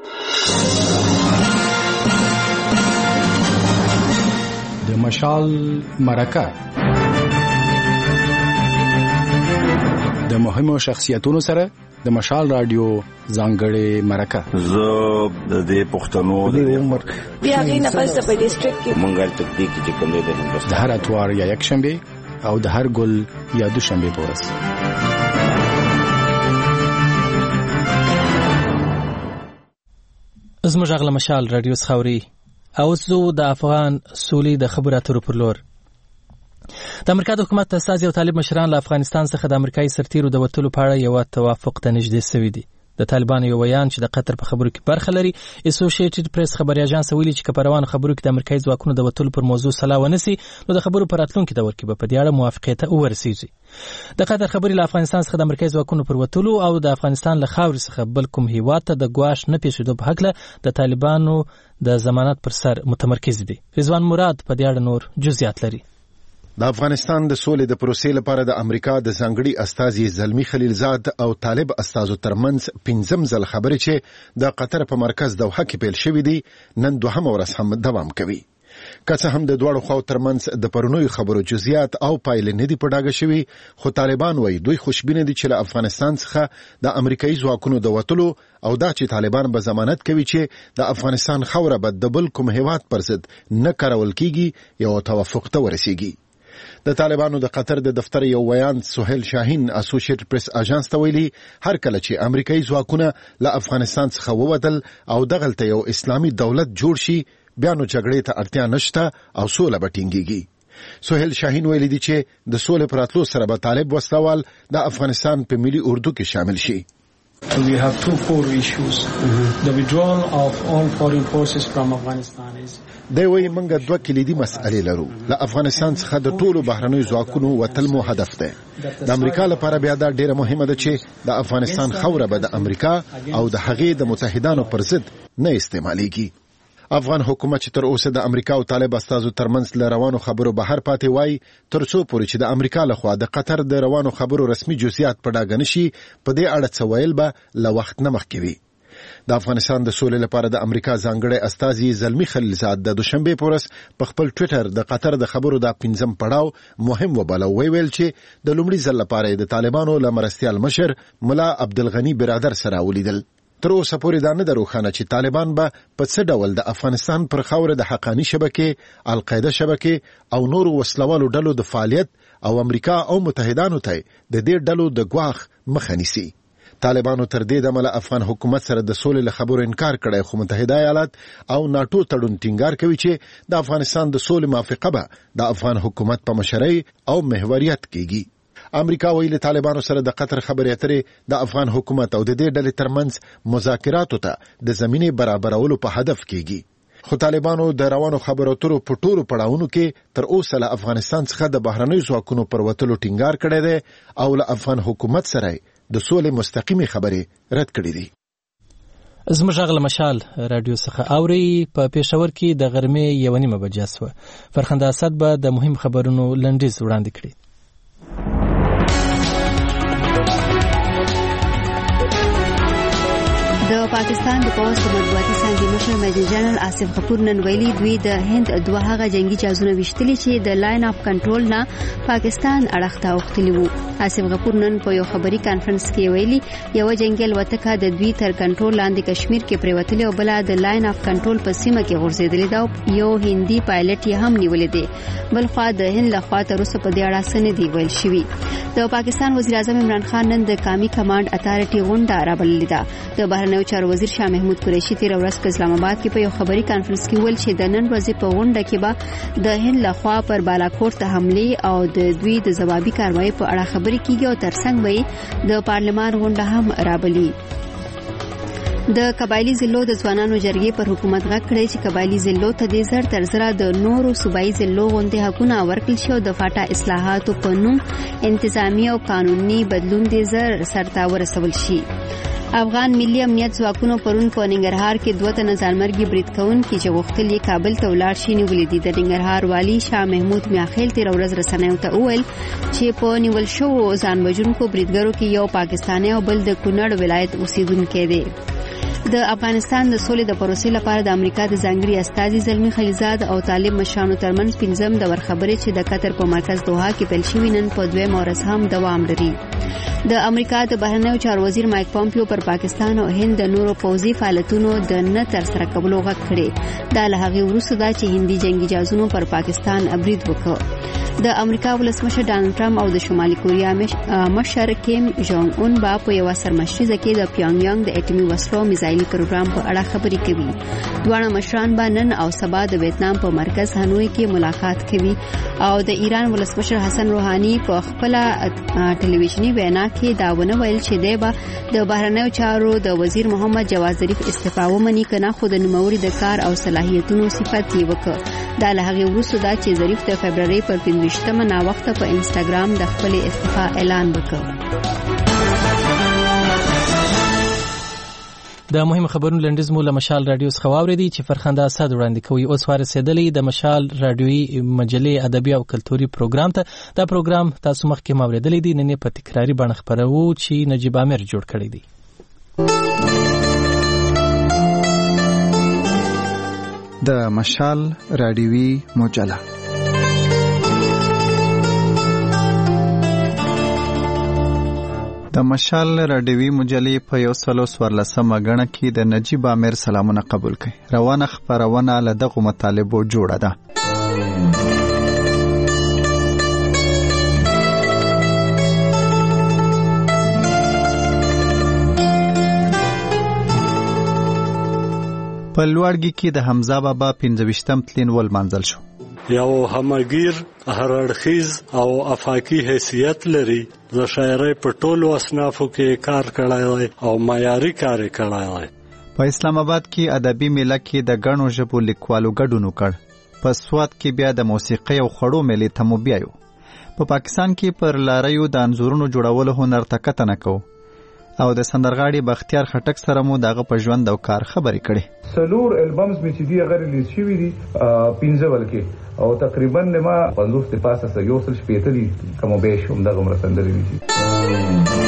د مشال مرکه د مهمو شخصیتونو سره د مشال رادیو ځانګړې مرکه. زه د پښتنو د عمر بیا غي نه پس په ډیسټریکټ کې مونږه تطبیق چې کوم دی د هندوستان د هر اتوار یا یک شنبه او د هر ګل یا دو شنبه په ورځ. زموږ غږ مشال رادیو څخه او زه د افغان سولې د خبرو اترو پر لور. د امریکا د حکومت استازي او طالب مشران له افغانستان څخه د امریکایي سرتیرو د وتلو په اړه یو توافق ته نږدې شوي دي. د طالبانو یو بیان چې د قطر په خبرو کې برخه لري، اسوسییټډ پریس خبري اژانس ویلي چې په روانو خبرو کې د امریکایي ځواکونو د وتلو پر موضوع سلا ونسي نو د خبرو پر راتلونکي دور کې به په دې اړه موافقه ته ورسیږي. د قطر خبري له افغانستان څخه د امریکایي ځواکونو پر وتلو او د افغانستان له خاورې څخه بل کوم هیواد ته د ګواښ نه پیښېدو په هکله د طالبانو د ضمانت پر سر متمرکز دي. رضوان مراد په دې اړه نور جزئیات لري. د افغانستان د سولې د پروسې لپاره د امریکا د ځانګړي استازي زلمی خلیلزاد او طالب استازو ترمنځ پنځم ځل خبرې چې د قطر په مرکز دوحه کې پیل شوې دي نن دوهم ورځ هم دوام کوي. که څه هم د دواړو خواو ترمنځ د پرونیو خبرو جزئیات او پایلې نه دي په ډاګه شوي، خو طالبان وایي دوی خوشبینه دي چې له افغانستان څخه د امریکایي ځواکونو د وتلو او دا چې طالبان به ضمانت کوي چې د افغانستان خاوره به د بل کوم هیواد پر ضد نه کارول کیږي یو توافق ته ورسیږي. د طالبانو د قطر د دفتر یو ویان سهیل شاهین اسوسییټډ پریس اژانس ته ویلي هر کله چې امریکایي ځواکونه له افغانستان څخه ووتل او دغلته یو اسلامي دولت جوړ شي بیا نو جګړې ته اړتیا نشته او سوله به ټینګیږي. سهیل شاهین ویلي دي چې د سولې پر راتلو سره به طالب وسلوال د افغانستان په ملي اردو کې شامل شي. We have two core issues. Mm-hmm. The withdrawal of all foreign forces from Afghanistan is دی وایي موږ دوه کلیدي مسئلې لرو. له افغانستان څخه د ټولو بهرنیو ځواکونو وتل مو هدف دی. د امریکا لپاره بیا دا ډیره مهمه ده چې د افغانستان خاوره به د امریکا او د هغې د متحدانو پر ضد نه استعمالیږي. افغان حکومت چې تر اوسه د امریکا او طالب استازو ترمنځ له روانو خبرو بهر پاتې وای تر څو پورې چې د امریکا لخوا د قطر د روانو خبرو رسمي جزئیات په ډاګه نشي په دې اړه څه ویل به له وخت نه مخکې وي. د افغانستان د سولې لپاره د امریکا ځانګړی استازي زلمی خلیلزاد د دوشنبه په ورځ په خپل ټویټر د قطر د خبرو د پنځم پړاو مهم وباله ویل چې د لومړي ځل لپاره د طالبانو له مرستیال مشر ملا عبدالغنی برادر سره ولیدل. تر اوسه پورې دا نه ده روښانه چې طالبان به په څه ډول د افغانستان پر خاوره د حقاني شبکې، القاعده شبکې او نورو وسلوالو ډلو د فعالیت او امریکا او متحدانو ته د دې ډلو د ګواښ مخه نیسي. طالبانو تر دې دمه له افغان حکومت سره د سولې له خبرو انکار کړی، خو متحده ایالات او ناټو تړون ټینګار کوي چې د افغانستان د سولې موافقه به د افغان حکومت په مشرۍ او محوریت کیږي. امریکا ویلي طالبانو سره د قطر خبرې اترې د افغان حکومت او د دې ډلې ترمنځ مذاکراتو ته د زمینې برابرولو په هدف کیږي. خو طالبانو د روانو خبرو اترو په ټولو پړاوونو کې تر اوسه له افغانستان څخه د بهرنیو ځواکونو پر وتلو ټینګار کړی دی او له افغان حکومت سره د سولې مستقیمې خبرې رد کړې دي. زموږ غږ له مشال رادیو څخه اوري. په پېښور کې د غرمې یوه نیمه بجه سوه. فرخنده اسد به د مهم خبرونو لنډیز وړاندې کړي. د پاکستان د پوځ د مطبوعاتي څانګې مشر میجر جنرال آصف غفور نن ویلي دوی د هند دوه هغه جنگي جهازونه ویشتلي چې د لاین اف کنټرول نه پاکستان اړخ ته اوښتلي وو. آصف غفور نن په یو خبري کانفرنس کې ویلي یو جنگي الوتکه د دوی تر کنټرول لاندې کشمیر کې پریوتلې او بل د لاین اف کنټرول په سیمه کې غورځېدلې ده او یو هندي پایلټ یې هم نیولې دی. بل خوا د هند لخوا تر اوسه په دې اړه څه نه دي ویل شوي. د پاکستان وزیر اعظم عمران خان نن د قومي کمانډ اتارټي غونډه رابللې ده. د بهرنیو چارو وزیر شاه محمود قریشي تیر ورځ په اسلام آباد کې په یو خبري کانفرنس کې ویل چې د نن ورځې په غونډه کې به د هند لخوا پر بالاکوټ ته حمله او د دوی د ځوابي کاروایی په اړه خبرې کیږي او ترڅنګ به د پارلمان غونډه هم رابلي. د قبایلی ضلعو د ځوانانو جرګې پر حکومت غږ کړی چې قبایلی ضلعو ته د زر تر زره د نورو صوبایي ضلعو غوندې حقونه ورکړل شي او د فاټا اصلاحاتو په نوم انتظامی او قانوني بدلون د زر سرته ورسول شي. افغان ملي امنیت ځواکونو پرون په ننګرهار کې دوه تنه ځانمرګي برید کوونکي چې غوښتل یې کابل ته ولاړ شي نیولي دي. د ننګرهار والي شاه محمود میاخیل تیر ورځ رسنیو ته وویل چې په نیول شوو ځان وژونکو بریدګرو کې یو پاکستاني او بل د کونړ ولایت اوسیدونکی دی. د افغانستان د سولې د پروسې لپاره د امریکا د ځانګړي استازي زلمی خلیزاد او طالب مشرانو ترمنځ پنځم دور خبرې چې د قطر په مرکز دوحه کې پیل شوې نن په دویم ورځ هم دوام لري. د امریکا د بهرنیو چارو وزیر مایک پامپیو پر پاکستان او هند د نورو پوځي فعالیتونو د نه ترسره کولو غږ کړی. دا له هغې وروسته ده چې هندي جنگي جهازونو پر پاکستان برید وکړ. د امریکا ولسمشر ډانلډ ټرمپ او د شمالي کوریا مشر کیم جونګ اون با په یو سرمشریزه کې د پیونګ یانګ د اټومي وسلو میزایل پروګرام په اړه خبرې کوي. دواړه مشران به نن او سبا د ویتنام په مرکز هانوی کې ملاقات کوي او د ایران ولسمشر حسن روحاني په خپل ټلویزیونی وینا کې دا ونه ویل چې دی به د بهرنیو چارو د وزیر محمد جواد ظریف استعفا ومني کنه خو د نوموړي د کار او صلاحیتونو صفت یې وکړ. دا له هغې وروسته ده چې ظریف د فبرورۍ پر پنځویشتمه ناوخته په انسټاګرام د خپلې استعفا اعلان وکړ. د مهم خبرونو لنډیز مو له مشال رادیو څخه واورېدی چې فرخنده اسد وړاندې کوي. اوس ورسېدلی د مشال رادیوي مجلې ادبي او کلتوري پروګرام ته. دا پروګرام تاسو مخکې واورېدلی دی، نن په تکراري بڼه خپروو چې نجیب عامر جوړ کړی دی. د مشال رادیوي مجله د مشال رادیوي مجلې په یو سلو څوارلسمه غڼه کې د نجیب عامر سلامونه قبول کړي. روانه خپرونه له دغو مطالبو جوړه ده. په لوړګي کې د حمزه بابا پنځویشتم تلین ولمانځل شو. یو همگیر هرړخیز او افاقی حیثیت لري. د شاعرۍ په ټولو اصنافو کې کار کړی دی او معیاري کار یې کړی دی. په اسلام آباد کې ادبي میله کې د ګڼو ژبو لیکوالو ګډون وکړ. په سوات کې بیا د موسیقۍ او خړو میلې ته مو بیایو. په پاکستان کې پر لاریو د انځورونو جوړولو هنر ته کتنه کوو او د سندرغاړي بختیار خټک سره مو دغه په ژوند او کار خبرې کړې. سلور البمز می چې دی غیر ریلیز شوی دي پنځه ولکې او تقریبا ما پنځوس ته پاسه سره یو سل شپېته دي کوم به شوم دغه مرسندري دي.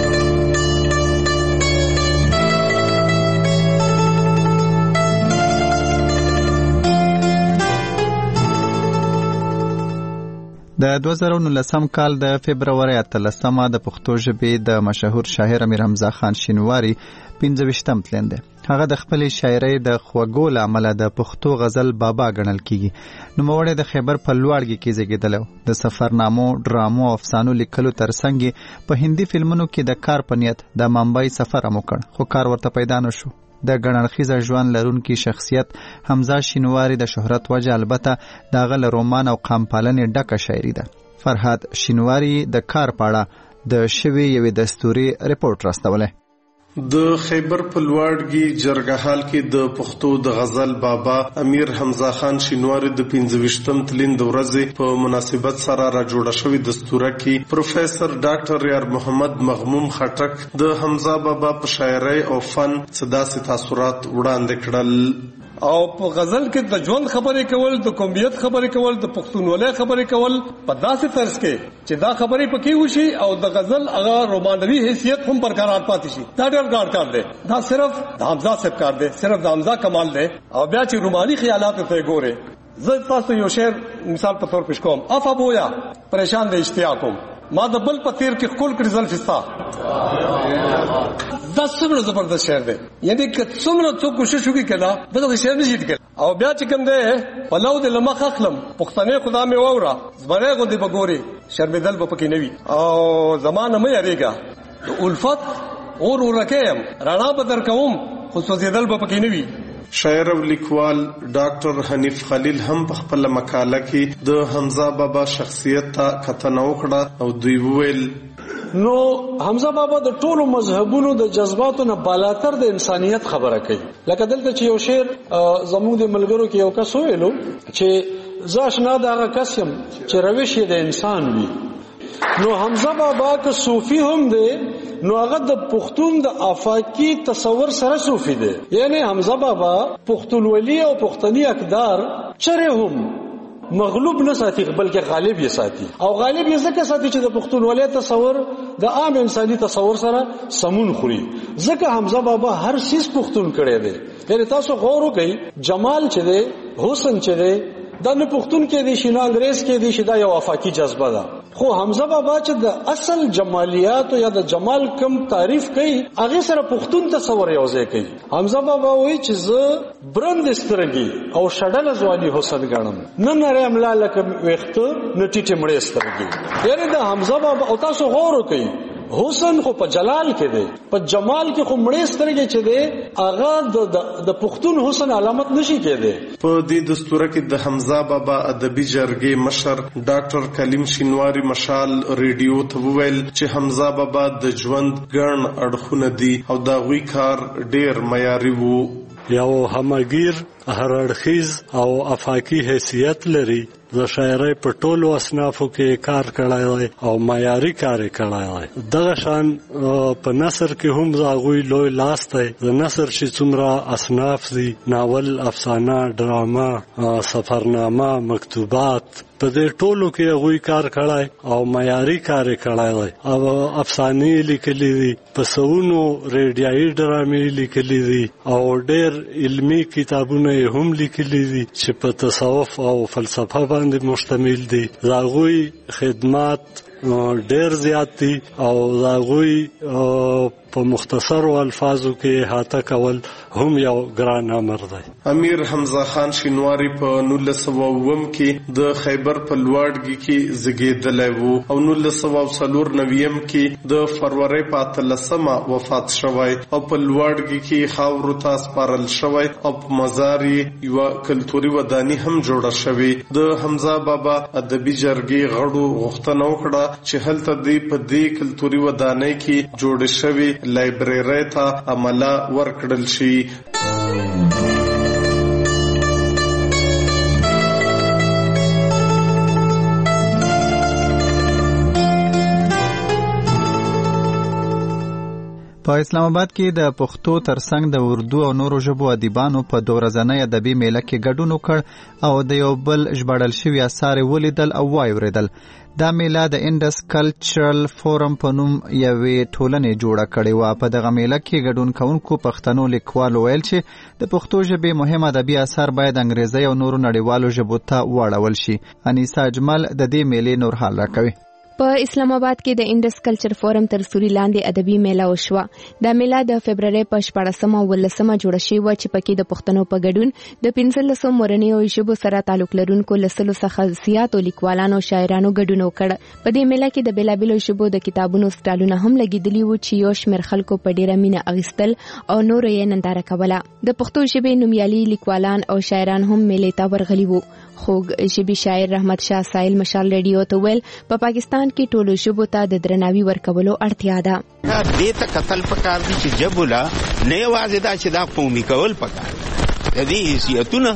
د دوه زره نولسم کال د فبرورۍ اتلسمه د پښتو ژبې د مشهور شاعر امیر حمزه خان شینواری پنځویشتم تلین دی. هغه د خپلې شاعرۍ د خوږو له امله د پښتو غزل بابا ګڼل کیږي. نوموړی د خیبر په لوړګي کې زیږېدلی و. د سفرنامو، ډرامو او افسانو لیکلو ترڅنګ په هندي فلمونو کې د کار په نیت د ممبئی سفر هم وکړ، خو کار ورته پیدا نه شو. د ګڼړخیزه ژوند لرونکي شخصیت حمزه شینواری د شهرت وجه البته د هغه له رومان او قام پالنې ډکه شاعري ده. فرهاد شینواری د کار په اړه د شوي یوې دستوري رپورټ راستولی. د خیبر په لوړګي جرګهال کې د پښتو د غزل بابا امیر حمزه خان شینواری د پنځه ویشتم تلین د ورځې په مناسبت سره را جوړه شوې دستوره کې پروفیسور ډاکټر یار محمد مغموم خټک د حمزه بابا په شاعرۍ او فن صداسي تاثرات وړاندې کړل. او په غزل کې د ژوند خبرې کول، د قومیت خبرې کول، د پښتونولۍ خبرې کول په داسې طرز کې چې دا خبرې پکې وشي او د غزل هغه رومانوي حیثیت هم برقرار پاتې شي. دا ډېر ګډ کار دی. دا صرف د حمزه صاحب کار دی، صرف د حمزه کمال دی. او بیا چې روماني خیالات ته ګوره، زه تاسو یو شعر مثال په تور پیش کوم. افا بویا پریشان د اشتیاقم ما د بل په تیر کې خپل کړي زلفستا. دا څومره زبردست شعر دی. یعنی که څومره څوک کوشش وکړي کله دغه شعر نشي لیکل. او بیا چې کوم دی پلو د لمخ اخلم پښتنې خدا مې وورا زمره غو دی بګوري شرمېدل به پکې نوي او زمانه مې اړېګا د الفت اور ورکیم رانا بدر کوم خو سوځېدل به پکې نوي. شاعر او لیکوال ډاکټر حنیف خلیل هم په خپل مقاله کې د حمزه بابا شخصیت ته کتنه وکړه او دوی وویل نو حمزه بابا د ټولو مذهبونو د جذباتو نه بالاتر د انسانيت خبره کوي. لکه دلته چې یو شعر زموږ د ملګرو کې یو کس ویلو چې زاشنا دغه کس يم چې روش یې د انسان وي. نو حمزه بابا که صوفي هم دی نو هغه د پښتون د افاقي تصور سره صوفي دی. یعنی حمزه بابا پښتونولي او پښتني اقدار چره هم مغلوب نه ساتي بلکې غالب یې ساتي. او غالب یې ځکه ساتي چې د پښتونولۍ تصور د عام انساني تصور سره سمون خوري. ځکه حمزه بابا هر سیس پښتون کړي دی. یعنی تاسو غور وکړئ جمال چې دی، حسن چې دی، دا نه پښتون کې دی شي نه انګريز کې دی شي، دا یو افاقي جذبه ده. خو حمزه بابا چې د اصل جمالیات یا د جمال کم تعریف کوي هغه سره پښتون تصور یو ځای کوي. حمزه بابا وایي چې زه برند سترګي او شډل ځواني حسن غنم نه نره املا لکه وخت نه ټیټه مړې سترګي. یعنی د حمزه بابا او تاسو غور وکړئ حسن خو په جلال کې دی، په جمال کې خو مړې سترګې چې دی هغه د د پښتون حسن علامت نشي کېدی. په دې دستوره کې د حمزه بابا ادبي جرګې مشر ډاکټر کلیم شینواری مشال ریډیو ته وویل چې حمزه بابا د ژوند ګڼ اړخونه دي او دا غوي کار ډېر معیاري وو. یو همگیر هر اړخیز او افاقي حیثیت لري. د شاعرۍ په ټولو اصنافو کې کار کړی دی او معیاري کار یې کړی دی. دغه شان په نثر کې هم د هغوی لوی لاس دی. د نثر چې څومره اصناف دي، ناول، افسانه، ډرامه، سفرنامه، مکتوبات، په دې ټولو کې هغوی کار کړی او معیاري کار یې کړی دی. او افسانې لیکلي دي، په سوونو ریډیایي ډرامې لیکلي دي او ډېر علمي کتابونه یې هم لیکلي دي چې په تصوف او فلسفه باندې مشتمل دي. د هغوی خدمات ډېر زیات دي او د هغوی په مختصرو الفاظو کې احاطه کول هم یو ګران امر دی. امیر حمزه خان شینواری په نولس سوه اووم کې د خیبر په لوړګي کې زیږېدلی وو او نولس سوه څلور نویم کې د فروری په اتلسمه وفات شوی او په لوړګي کې خاورو ته سپارل شوی او په مزار یې یوه کلتوري وداني هم جوړه شوې. د حمزه بابا ادبي جرګې غړو غوښتنه وکړه چې هلته دې په دې کلتوري ودانۍ کې جوړې شوې لایبرری ته عمله ورکړل شي. په اسلام آباد کې د پښتو ترڅنګ د اردو او نورو ژبو ادیبانو په دوه ورځنۍ ادبي میله کې ګډون وکړ او د یو بل ژباړل شوي اثار ولیدل او واوریدل. دا میله د انډس کلچرل فورم په نوم یوې ټولنې جوړه کړې وه. په دغه میله کې ګډون کوونکو پښتنو لیکوالو ویل چې د پښتو ژبې مهم ادبي اثار باید انګریزي او نورو نړیوالو ژبو ته واړول شي. انیسا اجمل د دې میلې نور حال راکوي. په اسلام آباد کې د انډس کلچر فورم تر سوري لاندې ادبي میله وشوه. دا میله د فبرवरी په شپاړسمه او ولسمه جوړه شوې وه چې پکې د پښتنو په ګډون د پنځلسو مورنیو ژبو سره تعلق لرونکو لسلو څخه زیاتو لیکوالانو او شاعرانو ګډون وکړ. په دې میله کې د بېلابېلو ژبو د کتابونو سټالونه هم لګېدلي وو چې یو شمېر خلکو په ډېره مینه اخیستل او نورو یې ننداره کوله. د پښتو ژبې نومیالي لیکوالان او شاعران هم میلې ته ورغلي وو. خوږ ژبي شاعر رحمت شاه سایل مشال ریډیو ته ویل په پا پاکستان کې ټولو ژبو ته د درناوي ورکولو اړتیا ده. دې ته قتل پکار دي چې جبولا نه یوازې دا چې دا قومي کول پکار دي، دې حیثیتونه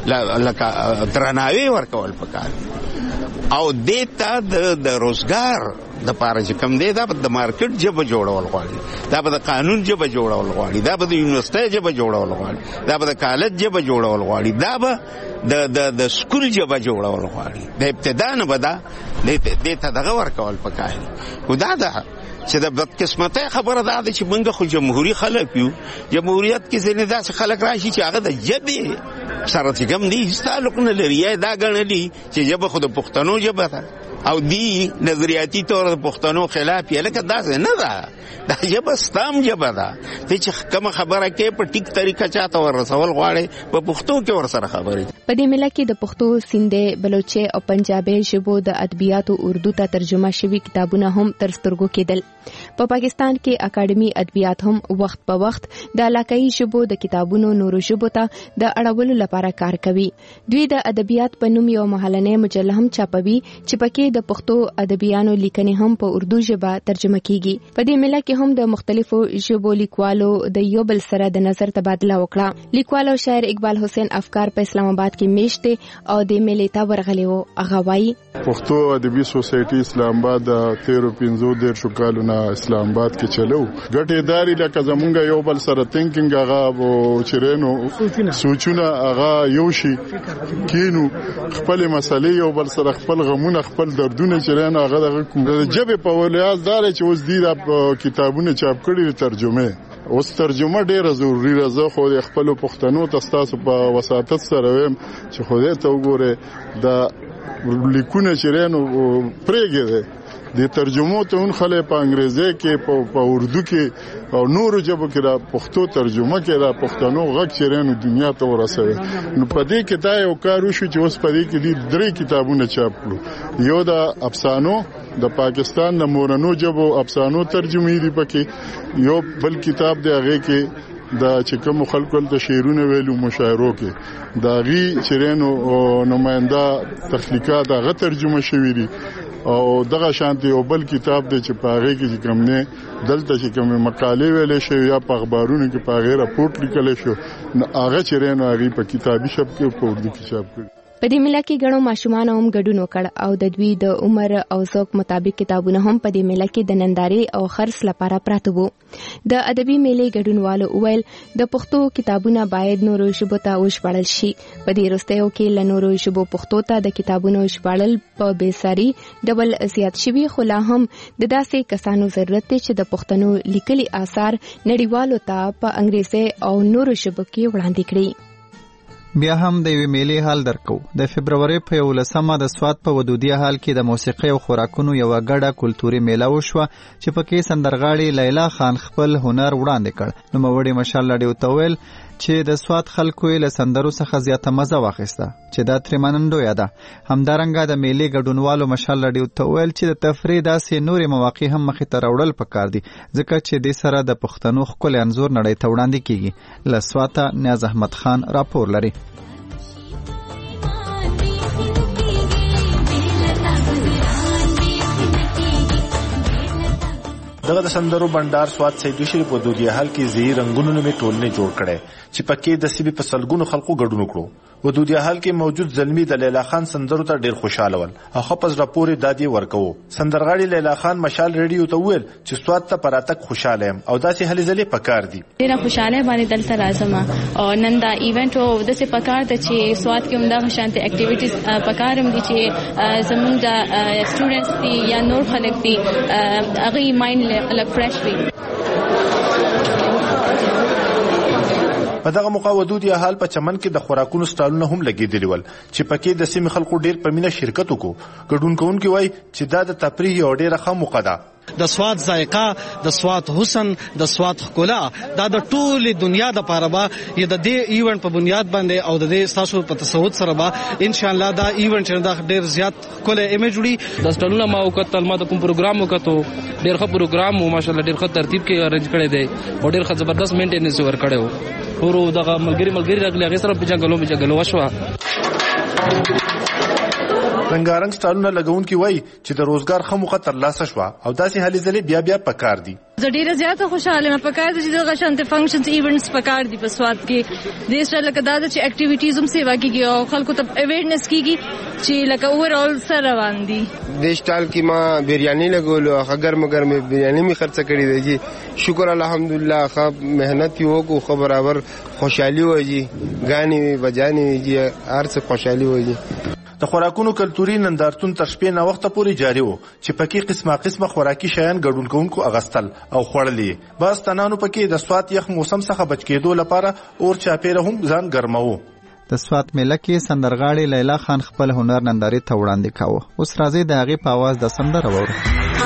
لکه درناوي ورکول پکار دي او دې ته د روزګار د پاره چې کم دی دا به د مارکیټ جبه جوړول غواړي، دا به د قانون جبه جوړول غواړي، دا به د یونیورسيټي جبه جوړول غواړي، دا به د کالج جبه جوړول غواړي، دا به د د د سکول جبه جوړول غواړي. د ابتدا نه به دا دې ته دغه ورکول پکار دي. خو دا ده چې د بدقسمتۍ خبره دا ده چې موږ خو جمهوري خلک یو، جمهوریت کې ځینې داسې خلک راشي چې هغه د ژبې سره چې کوم دي هېڅ تعلق نه لري، یا دا ګڼلي چې ژبه خو د پښتنو ژبه ده او دی نظریاتي طور د پښتنو خلاف یې، لکه داسې نه ده، دا ژبه ستام ژبه ده. ته چې کومه خبره کې په ټیک طریقه چاته ورسول غواړې په پښتو کې ورسره خبرې. په دې مېله کې د پښتو، سیندي، بلوچي او پنجابي ژبو د ادبیاتو اردو ته ترجمه شوي کتابونه هم تر سترګو کېدل. په پاکستان کې اکاډمي ادبیات هم وخت په وخت د علاقايي ژبو د کتابونو نورو ژبو ته د اړولو لپاره کار کوي. دوی د ادبیات په نوم یو محلنۍ مجله هم چاپوي چې پکې د پښتو ادبیانو لیکنې هم په اردو ژبه ترجمه کیږي. په دې مېله کې هم د مختلفو ژبو لیکوالو د یو بل سره د نظر تبادله وکړه. لیکوال او شاعر اقبال حسین افکار په اسلام آباد کې میشته او د مېلې ته ورغلی وو. هغه وایي پښتو ادبي سوسایټي اسلام آباد د تیرو پنځو دیرشو کالونو اسلام آباد کې چلو ګټې داري لکه زمونږ یو بل سره تینکینګ هغه چرېنو سوچونه هغه یو شي کینو خپل مسلې یو بل سره خپل غمونه خپل دردونه چرېنو هغه دغه جبه په ولیاز دار چې اوس دی د کتابونه چاپ کړي ترجمه اوس ترجمه ډیره ضروری ده. خو د خپل پښتنو تاسو په وساتت سره ویم چې خو دې ته وګوره د لیکونه چرېنو پرېږي د ترجمو ته اون خلک په انګریزي کې په اردو کې او نورو ژبو کې د پښتو ترجمه کې د پښتنو غږ چرېنو دنیا ته ورسوي. نو په دې کې دا یو کار وشو چې اوس په دې کې د درې کتابونه چاپ کړو. یو د افسانو د پاکستان د مورنو ژبو افسانو ترجمه دي پکې، یو بل کتاب دی هغه کې دا چې کوم خلکو ته شعرونه ویلو مشاعرو کې دا غي چرېنو نماینده تخلیقات هغه ترجمه شوی دي او دغه شانتي یو بل کتاب دی چې په هغه کې کوم نه دلته چې کوم مقالې ویلې شوی یا په اخبارونو کې په هغه راپورټ لیکل شو هغه چرېنو هغه په کتابي شپ کې په اردو کې چاپ کړي. په دې مېله کې ګڼو ماشومان هم ګډون وکړ او د دوی د عمر او ذوق مطابق کتابونه هم په دې مېله کې د نندارې او خرڅ لپاره پراته وو. د ادبي مېلې ګډونوالو وویل د پښتو کتابونه باید نورو ژبو ته وژباړل شي. په دې وروستیو کې له نورو ژبو پښتو ته د کتابونو ژباړل په بېساري ډول زیات شوي، خو لا هم د داسې کسانو ضرورت دی چې د پښتنو لیکلي آثار نړیوالو ته په انګریزي او نورو ژبو کې وړاندې کړي. بیا هم د یوې میلې حال درکو. د فبروري په یولسمه د سوات په ودودیه حال کې د موسیقي او خوراکونو یو غړه کلتوري میله وشوه چې پکې سندرغاړي لیلا خان خپل هنر وړاندې کړ. نو موړي مشال لډیو تویل چې د سوات خلکو له سندرو څخه زیاته مزه واخیسته چې دا تر منندو یاده. همدارنګه د میلې ګډونوالو مشال لډیو تویل چې د تفریح داسې نورې مواقع هم مخې ته راوړل پکار دي ځکه چې د سره د پښتنو خپل انزور نړۍ ته وړاندې کیږي. له سواته نیاز احمد خان راپور لري. دغه د سندرو بندر سوات سیدو شریف په دودیه حال کې زی رنگونو می ټولنه جوړ کړي چې پکې د سیبي په سلګونو خلکو ګډون وکړو. و دودیه حال کې موجود زلمی د لیلا خان سندرو ته ډیر خوشاله ول. هغه پس راپور دادی ورکو. سندرغاړي لیلا خان مشال ریډیو ته ویل چې سوات ته پراتک خوشاله يم او داسې هلي ځلې پکار دي. ډیر خوشاله باندې دلته راځم او نن دا ایونت او داسې پکار ته چې سوات کې همدا شانتي اکټیویټیز پکارم دي چې زمونږ د سټوډنټس دي یا نور خلک دي هغه مایند لک فرش وي. په دغه موقع ودودیه حال په چمن کې د خوراکونو سټالونه هم لګیدلی ول چې پکې د سیمې خلکو ډیر په مینه شرکت وکړو. ګډون کوونکي وایي چې دا د تفریح یو ډیره ښه موقع ده. د سوات ذائقه، د سوات حسن، د سوات ښکلا دا د ټولې دنیا د پاره به یا د دې ایونت په بنیاد باندې او د دې تاسو په تصوت سره به ان شاء الله دا ایونت دا ډیر زیات ښکلی ایمیج وړي. د سټالونه ما وکتل، ما د کوم پروګرام وکړو، ډیر ښه پروګرام و ماشاءالله، ډیر ښه ترتیب کې ارنج کړی دی او ډیر ښه زبردست مینټیننس ور کړی و. ورو دغه ملګری ملګری راغلی هغه سره په جنګلو په جنګلو وشوه. رنګارنګ سټالونه لګونکي وایي چې د روزګار ښه موقع ترلاسه شوه او داسې هلې ځلې بیا بیا پکار دي. زه ډیره زیاته خوشاله یم. پکار دي چې دغه شانتې فنکشنز ایونټس پکار دي په سوات کې. دې سره لکه دا چې اکټیویټیز هم سیوا کیږي او خلکو ته اویرنس کیږي چې لکه اوورال سره روان دي. دې سټال کې ما بریاني لګولو، هغه ګرم ګرم بریاني می خرڅ کړې دی. شکر الحمدلله، خو مهنت یې وکړو، خو برابر خوشحالي وږي، غاني بجاني یې هر څه خوشحالي وږي. د خوراکونو کلتوري نندارتون تر شپې نه وخته پورې جاري وو چې پکې قسمه قسمه خوراکي شیان ګډون کوونکو اغستل او خوړلې. باز تنانو پکې د سوات یخ موسم څخه بچ کېدو لپاره اور چاپیره هم ځان ګرماوه. د سوات میله کې سندرغاړي لیلا خان خپل هنر نندارې ته وړاندې کاوه. اوس راځي د هغې په आवाज د سندره واورو.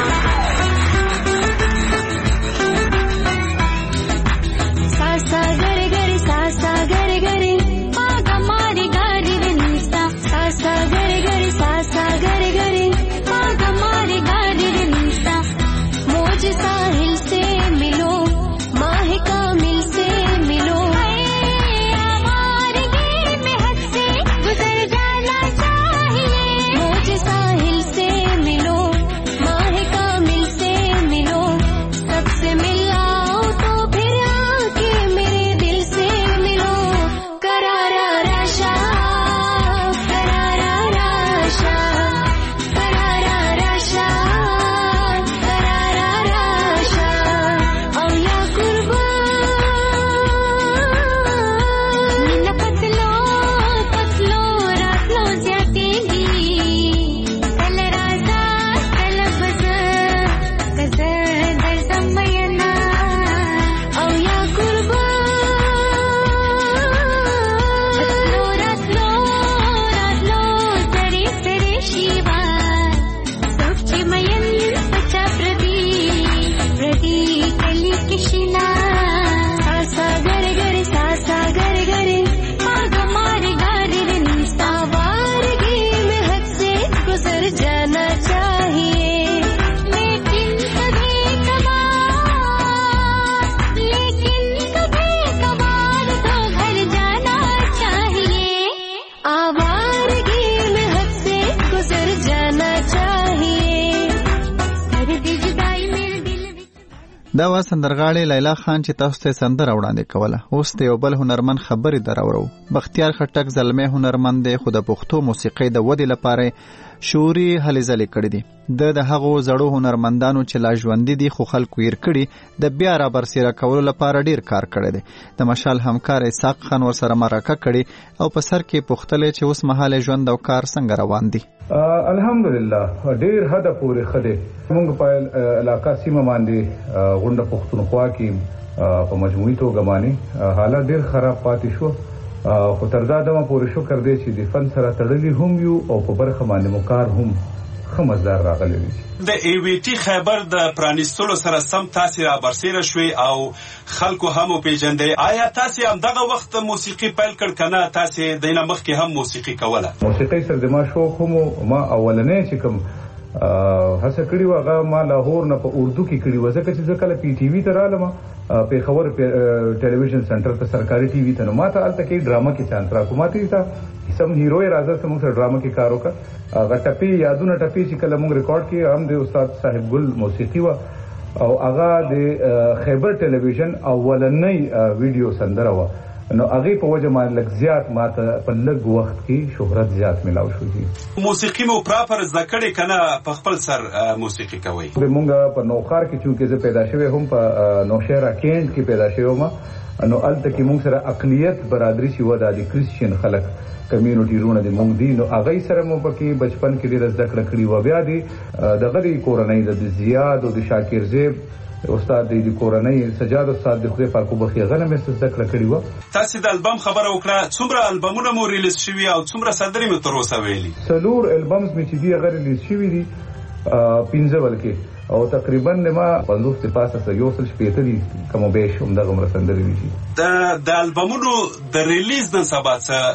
دا و سندرغاړي لیلا خان چې تاسو ته سندره وړاندې کوله. اوس د یو بل هنرمند خبرې دراورو. بختیار خټک زلمه هنرمند دی، خو د پښتو موسیقۍ د ودې لپاره شوري هلې ځلې کړې دي. د د هغو زړو هنرمندانو چې لا ژوندي دي خو خلکو یې کړي د بیا را برسېره کولو لپاره ډیر کار کړی دی. د مشال همکار اسحاق خان ورسره مرکه کړي او په سر کې پوښتلې چې اوس مهال ژوند او کار څنګه روان دي. الحمدلله ډیر حد پورې خده موږ په علاقہ سیمه باندې غونډه پښتونخوا کې په مجموعي توګه باندې حالت ډیر خراب پاتې شو. خو تر دا دمه پورې شکر دی چې د فن سره تړلي هم یو او په برخه باندې مکار هم خمزدار راغلی دی. د ای وی ټی خیبر د پرانیستلو سره سم تاسو را برسېره شوي او خلکو هم پیژندې. آیا تاسو هم دغه وخت موسیقي پیل کړ کنه تاسو دینه مخکې هم موسیقي کوله؟ موسیقي سره د ما شوق هم ما اولنې چې کوم هڅه کړې و هغه ما لاهور نه په اردو کې کړې و، ځکه چې زه کله پی ټي وي ته رالم په خبر ټلویزیون سنټر ته سرکاري ټي وي ته نو ما ته الته کې ډراما کې چانس را کومه ته سم هیرو راځه سم سره ډراما کې کار وکړ. هغه ټپي یادونه ټپي چې کله موږ ریکارډ کې هم د استاد صاحب ګل موسیقي و او هغه د خیبر ټلویزیون اولنۍ ویډیو سندره و. نو هغه په وجه باندې لږ زیات ماته په لږ وخت کې شهرت زیات ملاو شو. دي موسیقي مو پراپر ذکرې کنه په خپل سر موسیقي کوي؟ موږ په نوخار کې چې زه پیدا شوی هم په نوشهرا کینټ کې پیدا شوم نو الته کې موږ سره اقلیت برادری شو د کریسچین خلک کمیونټي رونه دي موږ دي نو هغه سره مو پکې بچپن کې ډېر زده کړه کړې و. بیا دي د غری کورنۍ د زیاد او د شاکر زیب استاد د کورنۍ سجاد استاد د خو په کوبخي غنمه زده کړه کړې و. تاسو د البم خبره وکړه، څومره البمونه مو ریلیز شوي او څومره صدرې مو تر اوسه ویلي؟ څلور البمز مې چې دی غیر ریلیز شوي دي پنځه بلکې او تقریبا ما پنځوس ته پاسه یو څل شپېته دي کوم به شوم دغه مرسندري دي د د البومونو د ریلیز د سبا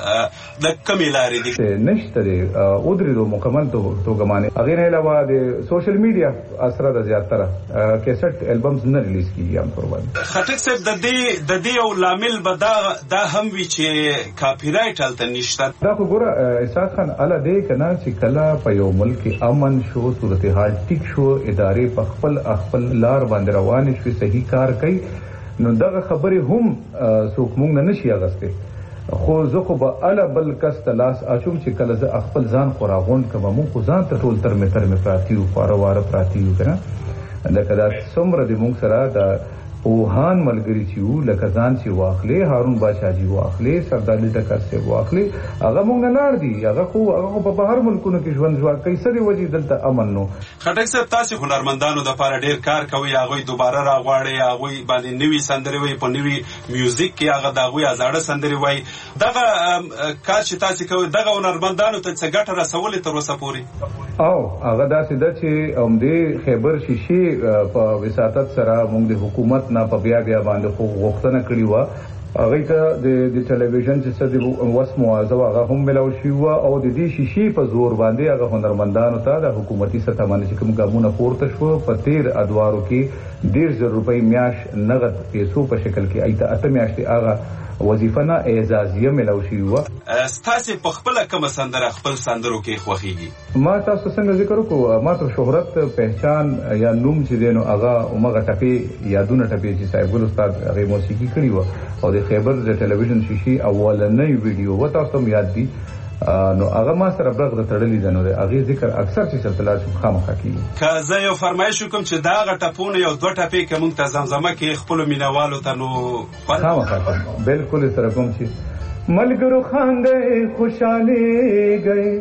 څخه د کمی لارې دي نشته دي او درې مکمل توګه معنی هغه نه علاوه د سوشل میډیا اثر د زیاتره کیسټ البمز نه ریلیز کیږي هم پر باندې خټک صاحب د دې د دې او لامل به دا دا هم وی چې کاپی رائټ هلته نشته دا خو ګوره اسحاق خان اله دې کنه چې کله په یو ملک امن شو صورتحال ټیک شو ادارې په خپل خپل لار باندې روان شي صحیح کار کوي نو دغه خبره هم څوک مونږ نه نشي اغسته خو زه خو به اله بل کس تلاس اچوم چې کله زه خپل ځان خوراغون کوم مونږ خو ځان ته ټول تر متر می پراتیو خواره واره پراتیو کنه لکه دا څومره د مونږ سره د اوهان ملګری چې وو لکه ځان چې واخلې هارون بادشاہجي واخلې سردار ټکر سي واخلې هغه مونږ نه لاړ دي هغه خو هغه په بهر ملکونو کې ژوند جوړ کوي سړي وجې دلته امن نو خټک صاحب تاسو هنرمندانو د لپاره ډیر کار کوي هغه دوباره راغواړي هغه باندې نوې سندري وي په نوې میوزیک کې هغه دغه ازاړه سندري وي دغه کار چې تاسو کوي دغه هنرمندانو ته څه ګټه رسولې تر اوسه پوري او هغه داسې د چې هم دې خیبر شیشي په وساتت سره موږ د حکومت نه په بیا بیا باندې خو غوښتنه کړې و هغه ته د د ټلویزیون چې څه د وس موازه هغه هم ملو شي و او د دې شیشي په زور باندې هغه هنرمندانو ته د حکومتي سطح باندې کوم ګامونه پورته شو په تیر ادوارو کې ډیر زر روپۍ میاش نغد پیسو په شکل کې ایته اته میاشتې هغه وظیفه نه اعزازیه ملو شي و تاسو په خپل کوم سندره خپل سندرو کې خوخيږي ما تاسو څنګه ذکر وکړو ما ته شهرت پہچان یا نوم چې دینو هغه عمره ټپي یادونه ټپي چې صاحب ګل استاد هغه موسیقي کړی و او د خیبر د ټلویزیون شیشي اولنۍ ویډیو و تاسو هم یاد دي نو هغه ما سره برغ د تړلې ده نو هغه ذکر اکثر چې سلطلا شو خامخا کی که زه یو فرمایش کوم چې دا غټپونه یو دوه ټپې کوم ته زمزمه کې خپل مینوالو ته نو خامخا بالکل سره کوم چې ملګرو خاندې خوشاله گئے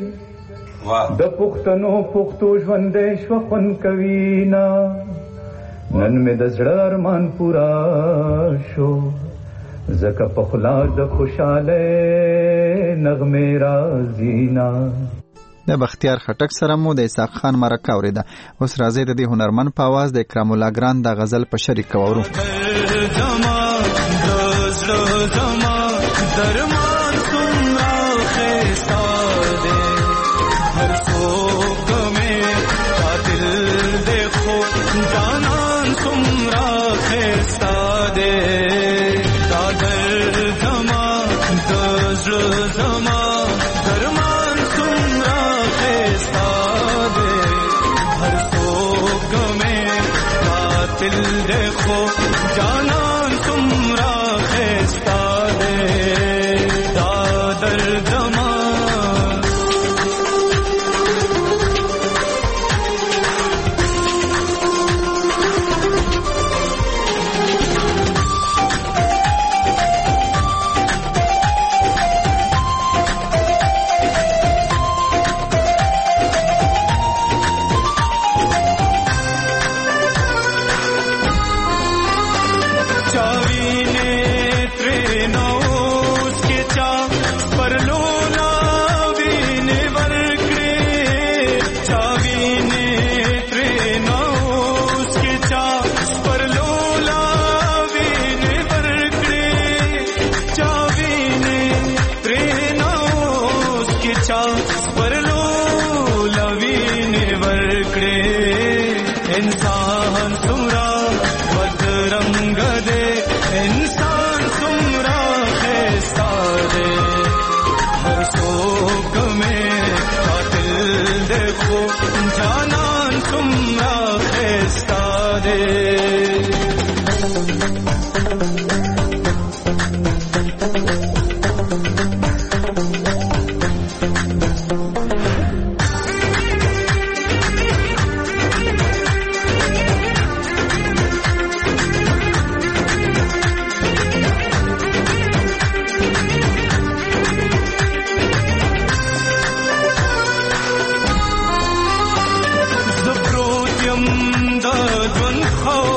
واه د پښتنو پښتو ژوندې شو خون کوي نا نن مې د زړه ارمان پورا شو زکه په خلا د خوشاله نغمه رازینا د بختیار خټک سره مو د اسحاق خان مرکه اوریده اوس راځي د دې هنرمن په आवाज د اکرام الله ګران د غزل په شریک وورو درمان څومره خستا دے هر څوک مې قاتل دے خو جانان څومره خستا دے زما درمان څومره خستا دے هر څوک مې قاتل دے خو جانان څومره خستا دے دا درد زما خو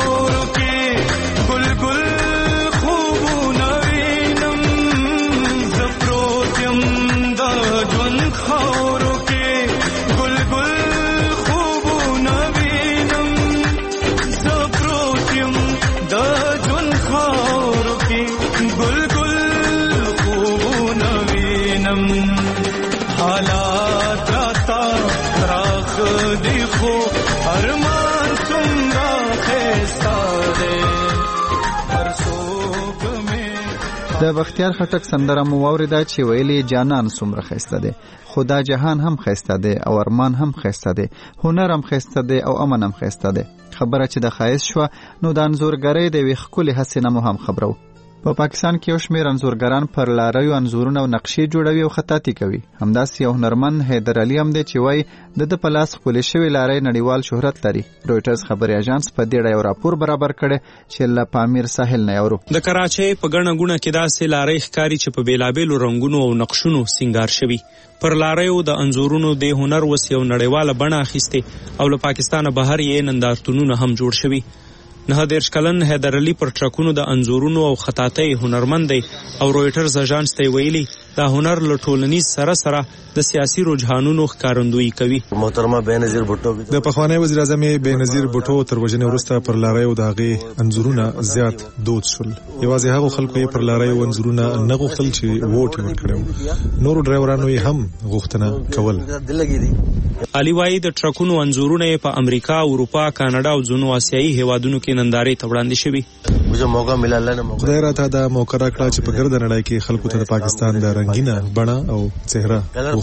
ارمان څومره ښایسته دی هر څوک مې. د بختیار خټک سندره مو واورېده چې ویلي جانان څومره ښایسته دی، خو دا جهان هم ښایسته دی او ارمان هم ښایسته دی، هنر هم ښایسته دی او امن هم ښایسته دی. خبره چې د ښایست شوه نو د انځورګرۍ د یوې ښکلې هڅې نه مو هم خبرو. په پا پاکستان کې یو شمېر انځورګران پر لاریو انځورونه او نقشې جوړوي او خطاطي کوي. همداسې یو هنرمند حیدر علي هم دی چې وایي د ده په لاس ښکلې شوې لارۍ نړیوال شهرت لري. رویټرز خبري اژانس په دې اړه یو راپور برابر کړی چې له پامیر ساحل نه یورو. د کراچۍ په ګڼه ګوڼه کې داسې لارۍ ښکاري چې په بېلابېلو رنګونو او نقشونو سینګار شوي. پر لاریو د انځورونو د هنر اوس یو نړیواله بڼه اخیستې او له پاکستانه بهر یې نندارتونونه هم جوړ شوي. نه دېرش کلن حیدر علي پر ټرکونو د انځورونو او خطاطۍ هنرمند دی او رویټرز اژانس ته ویلي دا هنر له ټولنیز سره سره د سیاسي رجحانونو ښکارندویي کوي. محترمه بېنظیر بوټو د پخوانی وزیر اعظم بېنظیر بوټو تر وژنې وروسته پر لاریو د هغې انځورونه زیات دود شول. یوازې هغو خلکو یې پر لاریو انځورونه نه غوښتل چې ووټ یې ورکړی و، نورو ډرایورانو یې هم غوښتنه کول. علي وایي د ټرکونو انځورونه یې په امریکا، اروپا، کاناډا او ځینو آسیایي هیوادونو کې نندارې ته وړاندې شوي. خدای راته دا موقع راکړه چې په ګرده نړۍ کې خلکو ته د پاکستان د رنګینه بڼه او څهره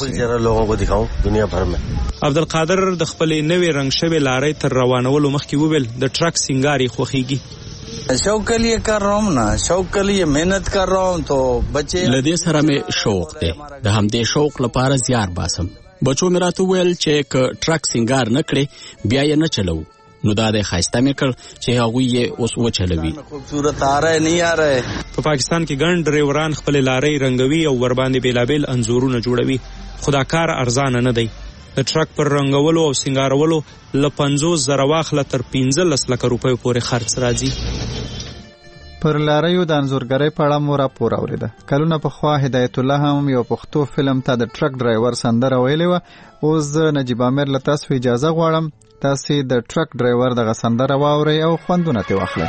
عبدالقادر د خپلې نوې رنګ شوې لارۍ تر روانولو مخکې وویل د ټرک سینګار یې خوښیږي. شوق کے لیے کر رہا ہوں نا، شوق کے لیے محنت کر رہا ہوں تو بچے لدې سره مې شوق دی، د همدې شوق لپاره زیار باسم. بچو مې راته وویل چې که ټرک سینګار نه کړې بیا یې نه چلو، نو دا د ښایسته مې کړ چې هغوی یې اوس وچلوي. خوبصورت آ رہا ہے نہیں آ رہا ہے. په پاکستان کې ګڼ ډریوران خپلې لارۍ رنګوي او ورباندې بېلابېل انځورونه جوړوي، خو دا کار ارزانه نه دی. د ټرک پر رنګولو او سینګارولو له پنځوس زره واخله تر پنځلس لکه روپیو پورې خرڅ راځي. پر لاریو د انځورګرۍ په اړه مو راپور اورېده. کلونه پخوا هدایت الله هم یو پښتو فلم ته د ټرک ډرایور سندره ویلې وه. اوس زه نجیب عامر له تاسو اجازه غواړم تاسې د ټرک ډرایور دغه سندره واورئ او خوندونه ترې واخلئ.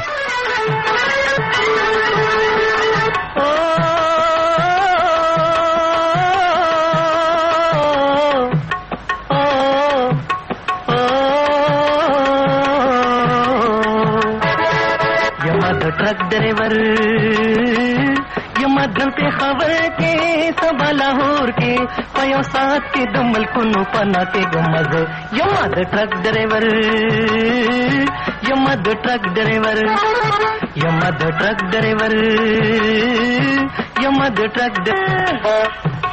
Truck driver ये मध्य पे खबर के सब लाहौर के पयो साथ के दमल कुनु पना के गमज ये मध्य ट्रक ड्राइवर ये मध्य ट्रक ड्राइवर ये मध्य ट्रक ड्राइवर ये मध्य ट्रक ड्राइवर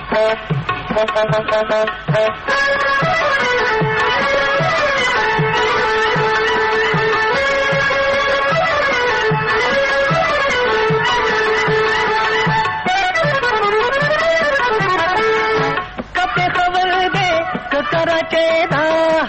कराचेदा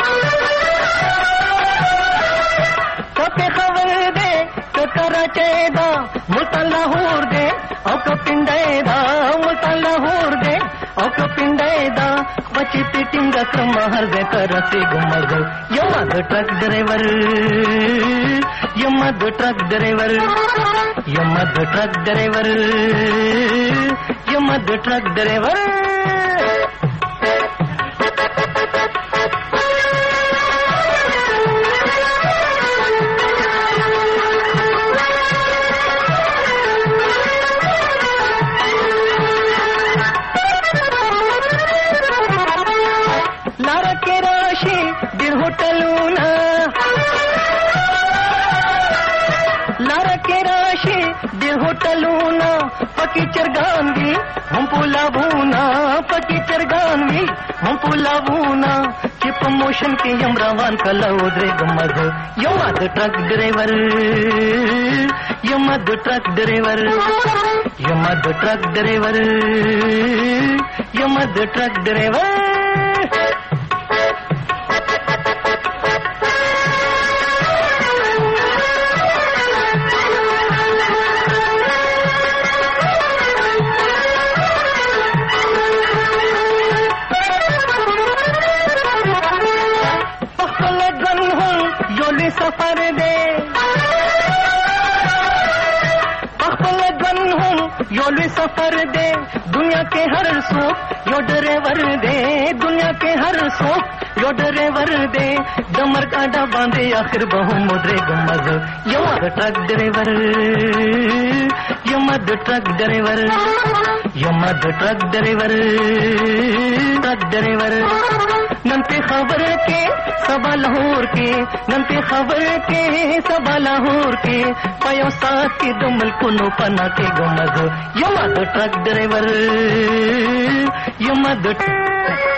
कपे खबर दे तो कराचेदा मुल्ता लाहौर दे और कपिंडेदा मुल्ता लाहौर दे और कपिंडेदा बची पिटिंग क्रम हर दे करते गुमग ये मद ट्रक ड्राइवर ये मद ट्रक ड्राइवर ये मद ट्रक ड्राइवर ये मद ट्रक ड्राइवर पकी चरगानवी हम पुला भूना पकी चरगानवी हम पुला भूना कि प्रमोशन के यमरावान कला उधरे गमद यो मद ट्रक ड्राइवर यो मद ट्रक ड्राइवर यो मद ट्रक ड्राइवर यो मद ट्रक ड्राइवर सफर दे योले सफर दे दुनिया के हर सुख यो ड्राइवर दे दुनिया के हर सुख यो ड्राइवर दे डमर काटा बांधे आखिर बहु मुद्रे गमज यो मद ट्रक ड्राइवर यो मद ट्रक ड्राइवर यो मद ट्रक ड्राइवर ट्रक ड्राइवर नंते खबर के सबा लाहौर के नंते खबर के सबा लाहौर के पयो साथ के दमल कोनो पना के गमज यो मद ट्रक ड्राइवर यो मद